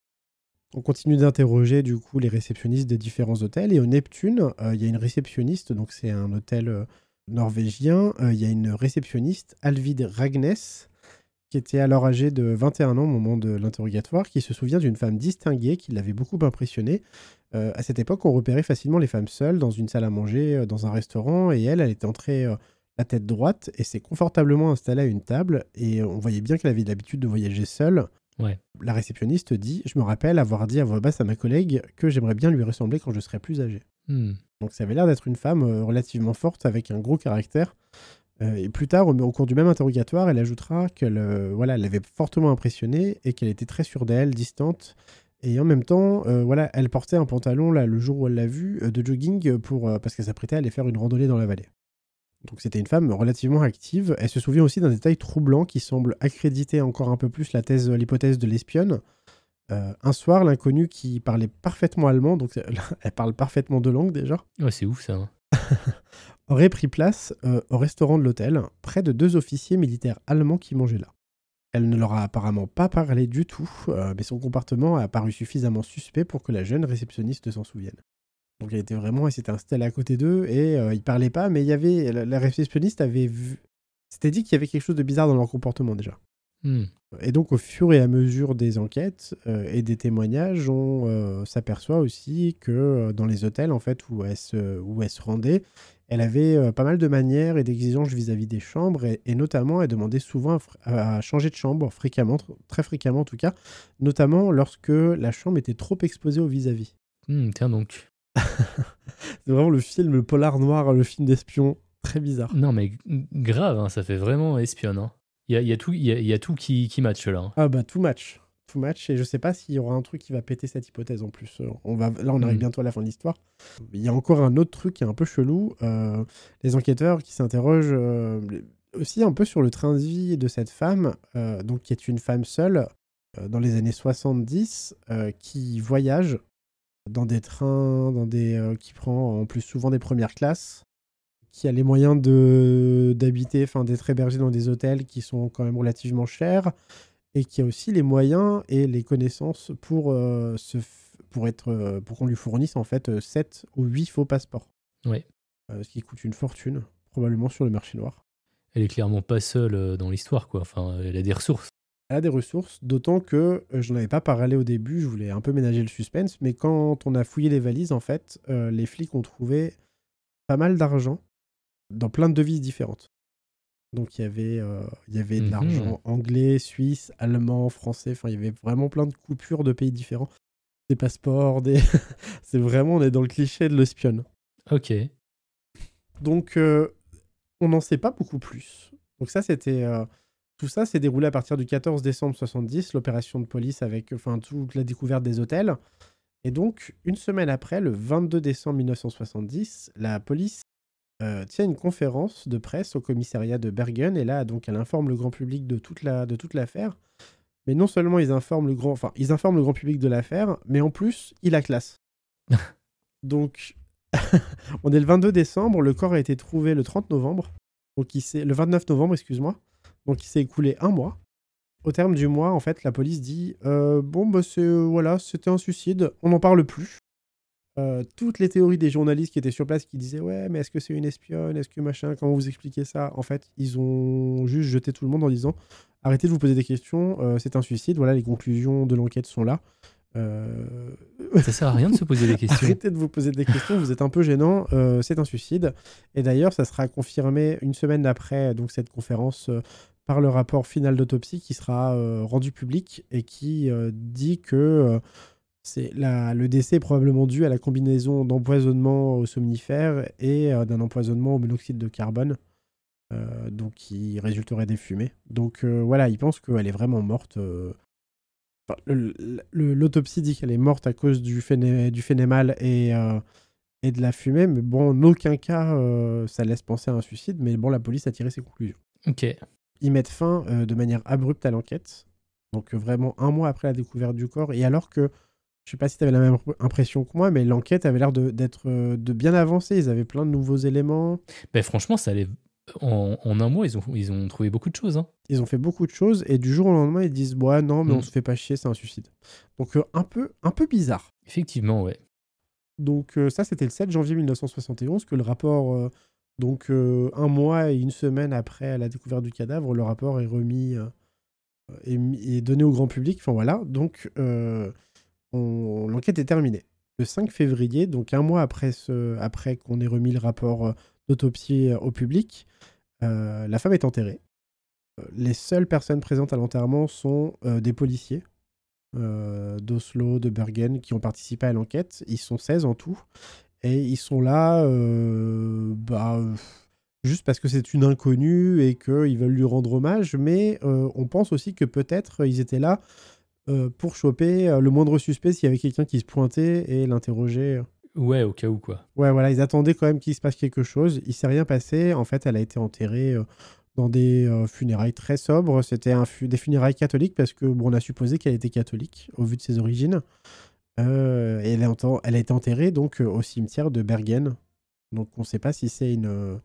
On continue d'interroger, du coup, les réceptionnistes des différents hôtels. Et au Neptune, il y a une réceptionniste, donc c'est un hôtel norvégien. Il y a une réceptionniste, Alvid Ragnes, qui était alors âgée de 21 ans au moment de l'interrogatoire, qui se souvient d'une femme distinguée qui l'avait beaucoup impressionnée. À cette époque, on repérait facilement les femmes seules dans une salle à manger, dans un restaurant, et elle était entrée la tête droite et s'est confortablement installée à une table, et on voyait bien qu'elle avait l'habitude de voyager seule. Ouais. La réceptionniste dit « Je me rappelle avoir dit à voix basse à ma collègue que j'aimerais bien lui ressembler quand je serai plus âgée. » Donc ça avait l'air d'être une femme relativement forte, avec un gros caractère. Et plus tard, au cours du même interrogatoire, elle ajoutera qu'elle elle l'avait fortement impressionnée et qu'elle était très sûre d'elle, distante. Et en même temps, elle portait un pantalon, là, le jour où elle l'a vue, de jogging parce qu'elle s'apprêtait à aller faire une randonnée dans la vallée. Donc c'était une femme relativement active. Elle se souvient aussi d'un détail troublant qui semble accréditer encore un peu plus l'hypothèse de l'espionne. Un soir, l'inconnu qui parlait parfaitement allemand, donc elle parle parfaitement deux langues déjà. Ouais, c'est ouf ça. Hein. Aurait pris place au restaurant de l'hôtel, près de 2 officiers militaires allemands qui mangeaient là. Elle ne leur a apparemment pas parlé du tout, mais son comportement a paru suffisamment suspect pour que la jeune réceptionniste s'en souvienne. Donc elle s'était installée à côté d'eux et ils parlaient pas, mais il y avait la réceptionniste avait vu, s'était dit qu'il y avait quelque chose de bizarre dans leur comportement déjà. Et donc au fur et à mesure des enquêtes et des témoignages, on s'aperçoit aussi que dans les hôtels en fait où elle se rendait, elle avait pas mal de manières et d'exigences vis-à-vis des chambres, et notamment elle demandait souvent à changer de chambre fréquemment, très fréquemment en tout cas, notamment lorsque la chambre était trop exposée au vis-à-vis. Tiens donc. C'est vraiment le polar noir, le film d'espion, très bizarre. Non mais grave, hein, ça fait vraiment espionne. Hein. Il y a tout qui match là. Hein. Ah bah tout match, et je sais pas s'il y aura un truc qui va péter cette hypothèse en plus. On arrive bientôt à la fin de l'histoire. Il y a encore un autre truc qui est un peu chelou. Les enquêteurs qui s'interrogent aussi un peu sur le train de vie de cette femme, donc qui est une femme seule dans les années 70, qui voyage dans des trains, qui prend en plus souvent des premières classes, qui a les moyens d'habiter, d'être hébergé dans des hôtels qui sont quand même relativement chers, et qui a aussi les moyens et les connaissances pour qu'on lui fournisse en fait 7 ou 8 faux passeports. Ouais. Ce qui coûte une fortune, probablement sur le marché noir. Elle est clairement pas seule dans l'histoire, quoi. Enfin, elle a des ressources. Elle a des ressources, d'autant que je n'en avais pas parlé au début, je voulais un peu ménager le suspense, mais quand on a fouillé les valises, en fait, les flics ont trouvé pas mal d'argent dans plein de devises différentes. Donc il y avait de l'argent anglais, suisse, allemand, français, enfin il y avait vraiment plein de coupures de pays différents. Des passeports, c'est vraiment, on est dans le cliché de l'espionne. Ok. Donc on n'en sait pas beaucoup plus. Donc ça c'était... tout ça s'est déroulé à partir du 14 décembre 70, l'opération de police avec toute la découverte des hôtels. Et donc, une semaine après, le 22 décembre 1970, la police tient une conférence de presse au commissariat de Bergen, et là, donc, elle informe le grand public de toute l'affaire. Mais non seulement ils informent le grand public de l'affaire, mais en plus, ils la classent. Donc, on est le 22 décembre, le corps a été trouvé le 30 novembre, donc le 29 novembre, excuse-moi. Donc il s'est écoulé un mois. Au terme du mois, en fait, la police dit c'était un suicide, on n'en parle plus. toutes les théories des journalistes qui étaient sur place qui disaient ouais mais est-ce que c'est une espionne, est-ce que machin, comment vous expliquez ça, en fait ils ont juste jeté tout le monde en disant arrêtez de vous poser des questions, c'est un suicide, voilà les conclusions de l'enquête sont là. Ça sert à rien de se poser des questions. Arrêtez de vous poser des questions, vous êtes un peu gênant, c'est un suicide. Et d'ailleurs ça sera confirmé une semaine après donc cette conférence par le rapport final d'autopsie qui sera rendu public et qui dit que le décès est probablement dû à la combinaison d'empoisonnement au somnifère et d'un empoisonnement au monoxyde de carbone, donc qui résulterait des fumées. Donc voilà, ils pensent qu'elle est vraiment morte. Enfin, l'autopsie dit qu'elle est morte à cause du phénémal et de la fumée, mais bon, en aucun cas ça laisse penser à un suicide, mais bon, la police a tiré ses conclusions. Ok. Ils mettent fin de manière abrupte à l'enquête, donc vraiment 1 mois après la découverte du corps, et alors que je sais pas si tu avais la même impression que moi, mais l'enquête avait l'air d'être bien avancée. Ils avaient plein de nouveaux éléments. Ben, franchement, ça allait. En 1 mois, ils ont trouvé beaucoup de choses. Hein. Ils ont fait beaucoup de choses et du jour au lendemain, ils disent ouais, non, mais on se fait pas chier, c'est un suicide. Donc un peu bizarre. Effectivement, ouais. Donc ça, c'était le 7 janvier 1971 que le rapport, 1 mois et 1 semaine après la découverte du cadavre, le rapport est remis et donné au grand public. Enfin voilà, donc l'enquête est terminée. Le 5 février, donc 1 mois après qu'on ait remis le rapport d'autopsie au public, la femme est enterrée. Les seules personnes présentes à l'enterrement sont des policiers d'Oslo, de Bergen, qui ont participé à l'enquête. Ils sont 16 en tout. Et ils sont là juste parce que c'est une inconnue et qu'ils veulent lui rendre hommage. Mais on pense aussi que peut-être ils étaient là pour choper le moindre suspect s'il y avait quelqu'un qui se pointait et l'interroger. Ouais, au cas où, quoi. Ouais, voilà, ils attendaient quand même qu'il se passe quelque chose. Il s'est rien passé. En fait, elle a été enterrée dans des funérailles très sobres. C'était des funérailles catholiques parce que on a supposé qu'elle était catholique au vu de ses origines. Et elle a été enterrée donc au cimetière de Bergen. Donc on ne sait pas si c'est une...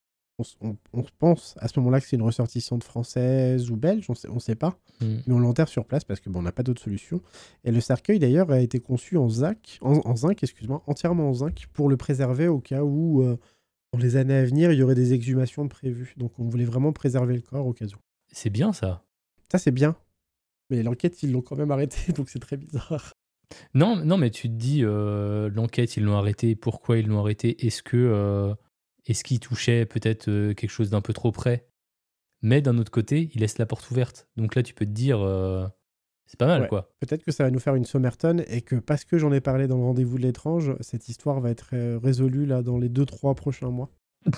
On pense à ce moment-là que c'est une ressortissante française ou belge, on ne sait pas. Mais on l'enterre sur place parce que on n'a pas d'autre solution. Et le cercueil d'ailleurs a été conçu en zinc, entièrement en zinc, pour le préserver au cas où dans les années à venir il y aurait des exhumations de prévues. Donc on voulait vraiment préserver le corps au cas où. C'est bien ça. Ça c'est bien. Mais l'enquête ils l'ont quand même arrêté, donc c'est très bizarre. Non, mais tu te dis l'enquête ils l'ont arrêté. Pourquoi ils l'ont arrêté? Est-ce qu'il touchait peut-être quelque chose d'un peu trop près? Mais d'un autre côté, il laisse la porte ouverte. Donc là, tu peux te dire, c'est pas mal, quoi. Peut-être que ça va nous faire une Somerton et que parce que j'en ai parlé dans le rendez-vous de l'étrange, cette histoire va être résolue là dans les 2-3 prochains mois.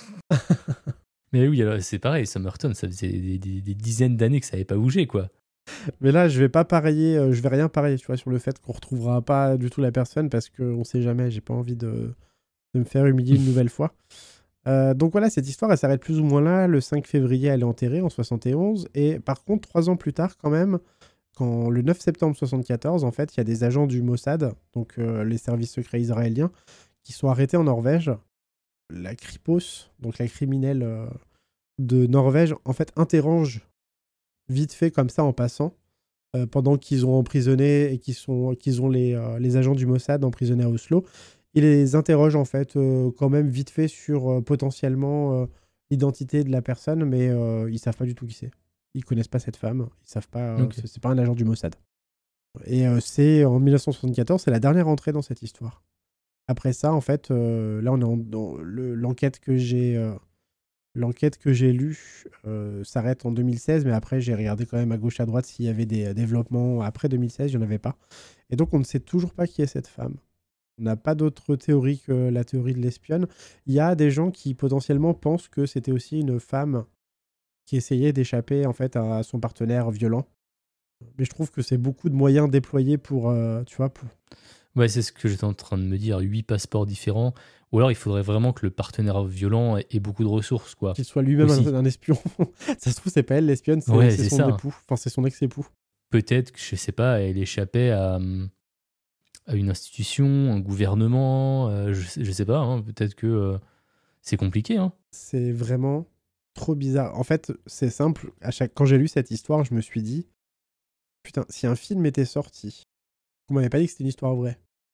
Mais oui, alors, c'est pareil, Somerton, ça faisait des dizaines d'années que ça n'avait pas bougé, quoi. Mais là, je vais rien parier, tu vois, sur le fait qu'on retrouvera pas du tout la personne parce qu'on sait jamais. J'ai pas envie de me faire humilier une nouvelle fois. Donc voilà, cette histoire, elle s'arrête plus ou moins là. Le 5 février, elle est enterrée en 71. Et par contre, 3 ans plus tard, quand même, le 9 septembre 74, en fait, il y a des agents du Mossad, donc les services secrets israéliens, qui sont arrêtés en Norvège. La Kripos, donc la criminelle de Norvège, en fait, interroge vite fait comme ça en passant, pendant qu'ils ont emprisonné et qu'ils ont les agents du Mossad emprisonnés à Oslo. Il les interroge en fait quand même vite fait sur potentiellement l'identité de la personne, mais ils savent pas du tout qui c'est. Ils connaissent pas cette femme, ils savent pas, Okay. c'est pas un agent du Mossad. Et c'est en 1974, c'est la dernière entrée dans cette histoire. Après ça, en fait, là on est dans l'enquête que j'ai lue s'arrête en 2016, mais après j'ai regardé quand même à gauche à droite s'il y avait des développements après 2016, il n'y en avait pas. Et donc on ne sait toujours pas qui est cette femme. On n'a pas d'autre théorie que la théorie de l'espionne. Il y a des gens qui potentiellement pensent que c'était aussi une femme qui essayait d'échapper en fait à son partenaire violent. Mais je trouve que c'est beaucoup de moyens déployés pour, tu vois, pour... Ouais, c'est ce que j'étais en train de me dire. 8 passeports différents. Ou alors, il faudrait vraiment que le partenaire violent ait beaucoup de ressources, quoi. Qu'il soit lui-même un espion. Ça se trouve, c'est pas elle l'espionne, c'est son époux. Enfin, c'est son ex-époux. Peut-être que, je sais pas, elle échappait à une institution, un gouvernement, je sais pas, hein, peut-être que c'est compliqué. Hein. C'est vraiment trop bizarre. En fait, c'est simple. Quand j'ai lu cette histoire, je me suis dit, putain, si un film était sorti, qu'on m'avait pas dit que c'était une histoire vraie,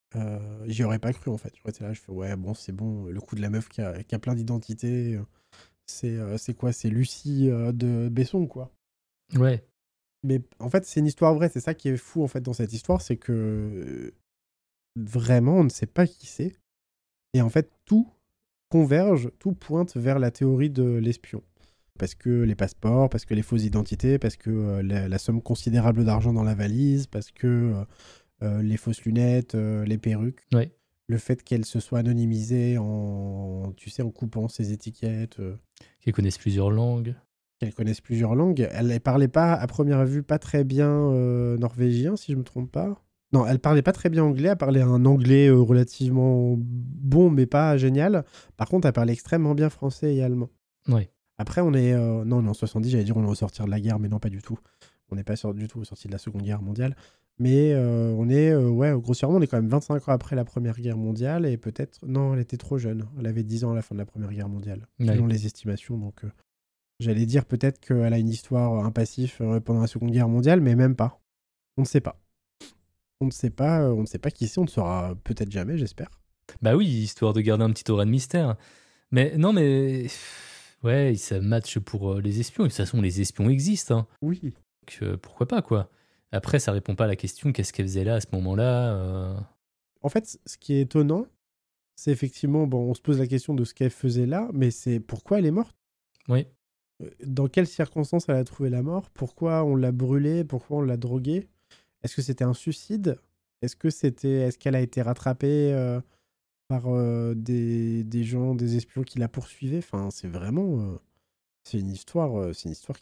j'y aurais pas cru en fait. J'aurais été là, je fais ouais, bon, c'est bon, le coup de la meuf qui a plein d'identités. C'est quoi? C'est Lucie de Besson, quoi. Ouais. Mais en fait, c'est une histoire vraie. C'est ça qui est fou en fait dans cette histoire, c'est que vraiment, on ne sait pas qui c'est. Et en fait, tout converge, tout pointe vers la théorie de l'espion. Parce que les passeports, parce que les fausses identités, parce que la somme considérable d'argent dans la valise, parce que les fausses lunettes, les perruques. Ouais. Le fait qu'elle se soit anonymisée en coupant ses étiquettes. Qu'ils connaissent plusieurs langues. Qu'elle connaisse plusieurs langues. Elle ne parlait pas, à première vue, pas très bien norvégien, si je ne me trompe pas. Non, elle parlait pas très bien anglais. Elle parlait un anglais relativement bon, mais pas génial. Par contre, elle parlait extrêmement bien français et allemand. Ouais. Après, on est... non, on est en 70, j'allais dire on est au sortir de la guerre, mais non, pas du tout. On n'est pas du tout au sortir de la Seconde Guerre mondiale. Mais on est... ouais, grossièrement, on est quand même 25 ans après la Première Guerre mondiale. Et peut-être... Non, elle était trop jeune. Elle avait 10 ans à la fin de la Première Guerre mondiale. Selon les estimations, donc... j'allais dire peut-être qu'elle a une histoire, un passif pendant la Seconde Guerre mondiale, mais même pas. On ne sait pas. On ne sait pas qui c'est, on ne saura peut-être jamais, j'espère. Bah oui, histoire de garder un petit aura de mystère. Mais non, mais... Ouais, ça match pour les espions. Et de toute façon, les espions existent. Hein. Oui. Donc, pourquoi pas, quoi. Après, ça répond pas à la question, qu'est-ce qu'elle faisait là, à ce moment-là En fait, ce qui est étonnant, c'est effectivement, bon, on se pose la question de ce qu'elle faisait là, mais c'est pourquoi elle est morte. Oui. Dans quelles circonstances elle a trouvé la mort? Pourquoi on l'a brûlée? Pourquoi on l'a droguée? Est-ce que c'était un suicide? Est-ce qu'elle a été rattrapée par des gens, des espions qui la poursuivaient? Enfin, c'est vraiment... c'est une histoire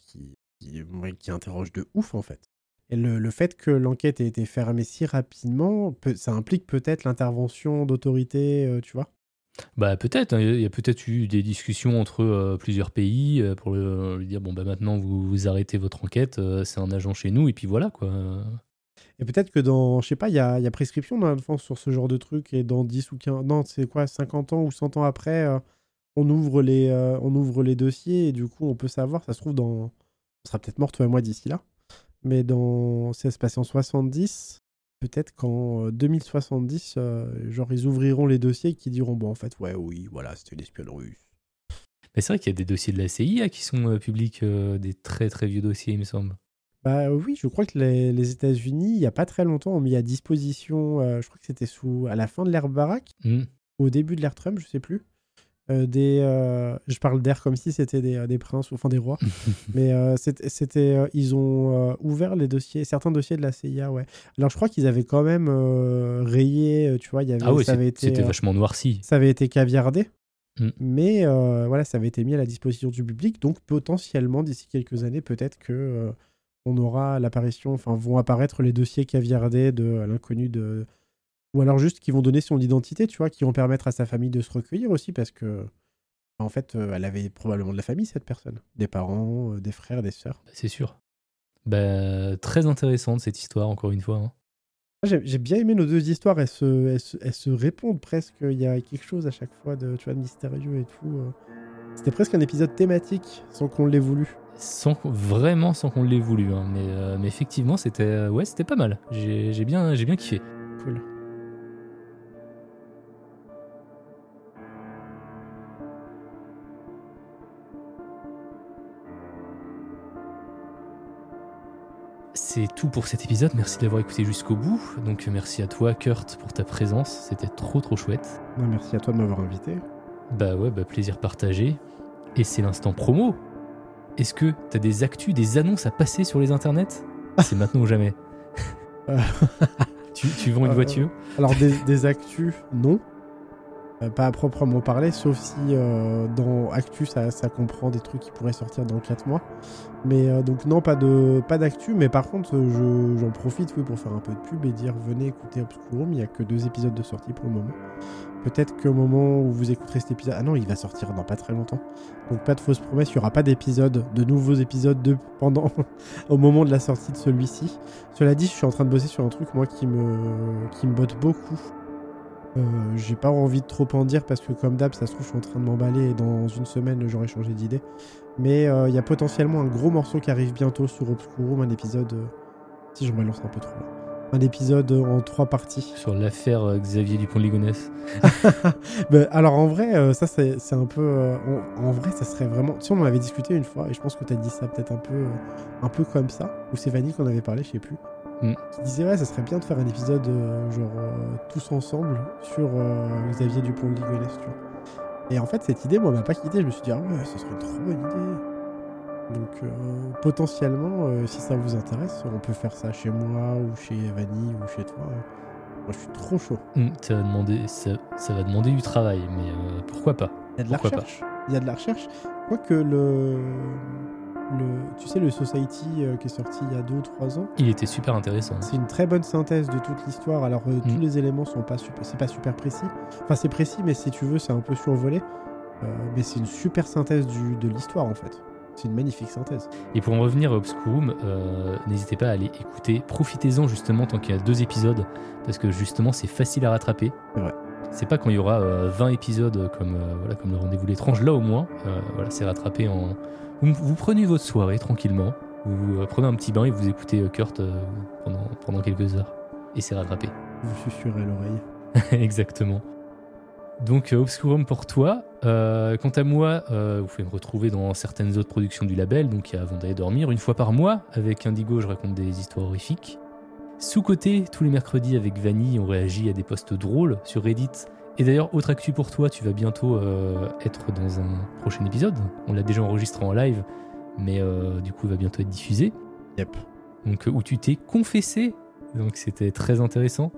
qui interroge de ouf, en fait. Et le fait que l'enquête ait été fermée si rapidement, ça implique peut-être l'intervention d'autorités, tu vois? Bah peut-être, hein. Il y a peut-être eu des discussions entre plusieurs pays pour lui dire bon bah maintenant vous arrêtez votre enquête, c'est un agent chez nous et puis voilà quoi. Et peut-être que dans, je sais pas, il y a prescription dans la défense sur ce genre de truc et dans 10 ou 15, non, c'est quoi, 50 ans ou 100 ans après, on ouvre les dossiers et du coup on peut savoir, ça se trouve on sera peut-être mort toi et moi d'ici là, mais ça se passe en 70. Peut-être qu'en 2070, genre ils ouvriront les dossiers qui diront bon en fait oui voilà c'était une espionne russe. Mais c'est vrai qu'il y a des dossiers de la CIA qui sont publics, des très très vieux dossiers il me semble. Bah oui, je crois que les États-Unis, il y a pas très longtemps, ont mis à disposition, je crois que c'était à la fin de l'ère Barack, au début de l'ère Trump, je sais plus. Je parle d'ère comme si c'était des princes, enfin des rois. Mais ils ont ouvert certains dossiers de la CIA, ouais. Alors je crois qu'ils avaient quand même rayé, tu vois, c'était vachement noirci. Ça avait été caviardé, mais voilà, ça avait été mis à la disposition du public, donc potentiellement d'ici quelques années, peut-être que on aura l'apparition, enfin vont apparaître les dossiers caviardés de l'inconnu de... Ou alors juste qui vont donner son identité, tu vois, qui vont permettre à sa famille de se recueillir aussi, parce que, en fait, elle avait probablement de la famille, cette personne. Des parents, des frères, des sœurs. C'est sûr. Bah, très intéressante cette histoire, encore une fois. Hein. J'ai bien aimé nos deux histoires, elles se répondent presque, il y a quelque chose à chaque fois de mystérieux et tout. C'était presque un épisode thématique, sans qu'on l'ait voulu. Vraiment sans qu'on l'ait voulu, hein. Mais effectivement, c'était pas mal. J'ai bien kiffé. Cool. C'est tout pour cet épisode, merci de l'avoir écouté jusqu'au bout. Donc merci à toi Kurt pour ta présence, c'était trop chouette. Merci à toi de m'avoir invité. Bah ouais, plaisir partagé. Et c'est l'instant promo. Est-ce que t'as des actus, des annonces à passer sur les internets? C'est maintenant ou jamais. Tu vends une voiture? Alors des actus, non. Pas à proprement parler, sauf si dans Actu ça comprend des trucs qui pourraient sortir dans 4 mois. Mais donc non, pas d'actu, mais par contre j'en profite pour faire un peu de pub et dire venez écouter Obscurum, il n'y a que 2 épisodes de sortie pour le moment. Peut-être qu'au moment où vous écouterez cet épisode... Ah non, il va sortir dans pas très longtemps. Donc pas de fausses promesses, il n'y aura pas de nouveaux épisodes pendant au moment de la sortie de celui-ci. Cela dit, je suis en train de bosser sur un truc moi qui me botte beaucoup. J'ai pas envie de trop en dire parce que comme d'hab ça se trouve je suis en train de m'emballer et dans une semaine j'aurai changé d'idée, mais il y a potentiellement un gros morceau qui arrive bientôt sur Obscurum, un épisode si je me lance un peu trop là, un épisode en 3 parties. Sur l'affaire Xavier Dupont de Ligonnès. Alors en vrai, ça c'est un peu... en vrai, ça serait vraiment... Si on en avait discuté une fois, et je pense que tu as dit ça peut-être un peu comme ça, ou c'est Vanny qu'on avait parlé, je sais plus, qui disait ouais, ça serait bien de faire un épisode tous ensemble sur Xavier Dupont de Ligonnès, tu vois. Et en fait, cette idée, moi, m'a pas quitté. Je me suis dit, ah ouais, ce serait une trop bonne idée. Donc, potentiellement, si ça vous intéresse, on peut faire ça chez moi, ou chez Vanny, ou chez toi. Moi, je suis trop chaud. Ça va demander du travail, mais pourquoi pas? Il y a de la recherche. Il y a de la recherche. Quoique tu sais, le Society qui est sorti il y a 2 ou 3 ans. Il était super intéressant. C'est une très bonne synthèse de toute l'histoire. Alors, tous les éléments sont pas super, c'est pas super précis. Enfin, c'est précis, mais si tu veux, c'est un peu survolé. Mais c'est une super synthèse de l'histoire, en fait. C'est une magnifique synthèse. Et pour en revenir à Obscurum, n'hésitez pas à aller écouter. Profitez-en justement tant qu'il y a 2 épisodes, parce que justement, c'est facile à rattraper. C'est vrai. C'est pas quand il y aura 20 épisodes comme le Rendez-vous l'étrange. Là, au moins, c'est rattrapé en... Vous prenez votre soirée tranquillement, vous prenez un petit bain et vous écoutez Kurt pendant quelques heures. Et c'est rattrapé. Vous susurrez à l'oreille. Exactement. Donc Obscurum pour toi. Quant à moi, vous pouvez me retrouver dans certaines autres productions du label. Donc il y a Avant d'aller dormir, une fois par mois. Avec Indigo, je raconte des histoires horrifiques. Sous-côté, tous les mercredis avec Vanny, on réagit à des posts drôles sur Reddit. Et d'ailleurs, autre actu pour toi, tu vas bientôt être dans un prochain épisode. On l'a déjà enregistré en live, mais du coup, il va bientôt être diffusé. Yep. Donc, où tu t'es confessé. Donc, c'était très intéressant.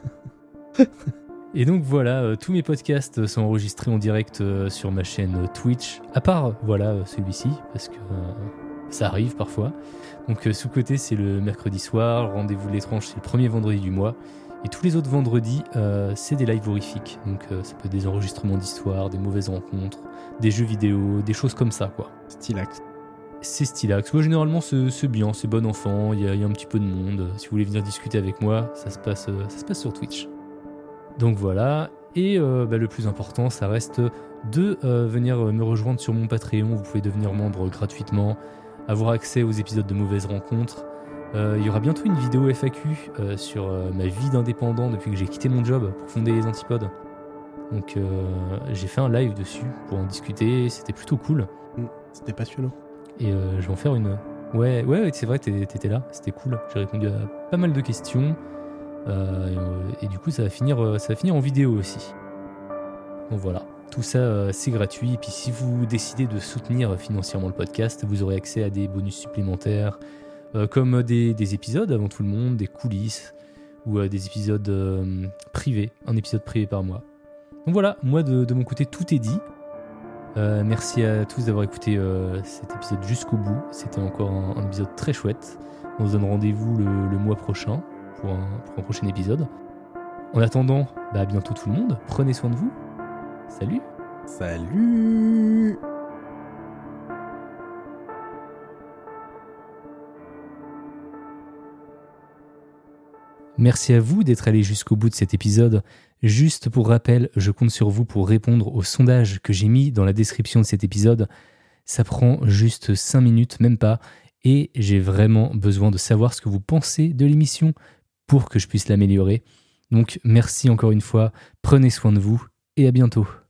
Et donc, voilà, tous mes podcasts sont enregistrés en direct sur ma chaîne Twitch. À part, celui-ci, parce que ça arrive parfois. Donc, sous-côté, c'est le mercredi soir. Rendez-vous de l'étrange, c'est le premier vendredi du mois. Et tous les autres vendredis, c'est des lives horrifiques. Donc ça peut être des enregistrements d'histoires, des mauvaises rencontres, des jeux vidéo, des choses comme ça, quoi. Stylax. C'est stylax. Ouais, généralement, c'est bien, c'est bon enfant, il y a un petit peu de monde. Si vous voulez venir discuter avec moi, ça se passe sur Twitch. Donc voilà. Et le plus important, ça reste de venir me rejoindre sur mon Patreon. Vous pouvez devenir membre gratuitement, avoir accès aux épisodes de mauvaises rencontres. Il y aura bientôt une vidéo FAQ sur ma vie d'indépendant depuis que j'ai quitté mon job pour fonder les Antipodes. Donc j'ai fait un live dessus pour en discuter, c'était plutôt cool. C'était passionnant. Et je vais en faire une... Ouais, c'est vrai, t'étais là, c'était cool. J'ai répondu à pas mal de questions. Et du coup, ça va finir en vidéo aussi. Donc voilà, tout ça c'est gratuit. Et puis si vous décidez de soutenir financièrement le podcast, vous aurez accès à des bonus supplémentaires, comme des épisodes avant tout le monde, des coulisses, ou des épisodes privés, un épisode privé par mois. Donc voilà, moi de mon côté tout est dit. Merci à tous d'avoir écouté cet épisode jusqu'au bout. C'était encore un épisode très chouette. On se donne rendez-vous le mois prochain pour un prochain épisode. En attendant, à bientôt tout le monde. Prenez soin de vous. Salut. Salut. Merci à vous d'être allé jusqu'au bout de cet épisode. Juste pour rappel, je compte sur vous pour répondre au sondage que j'ai mis dans la description de cet épisode. Ça prend juste 5 minutes, même pas, et j'ai vraiment besoin de savoir ce que vous pensez de l'émission pour que je puisse l'améliorer. Donc merci encore une fois, prenez soin de vous et à bientôt.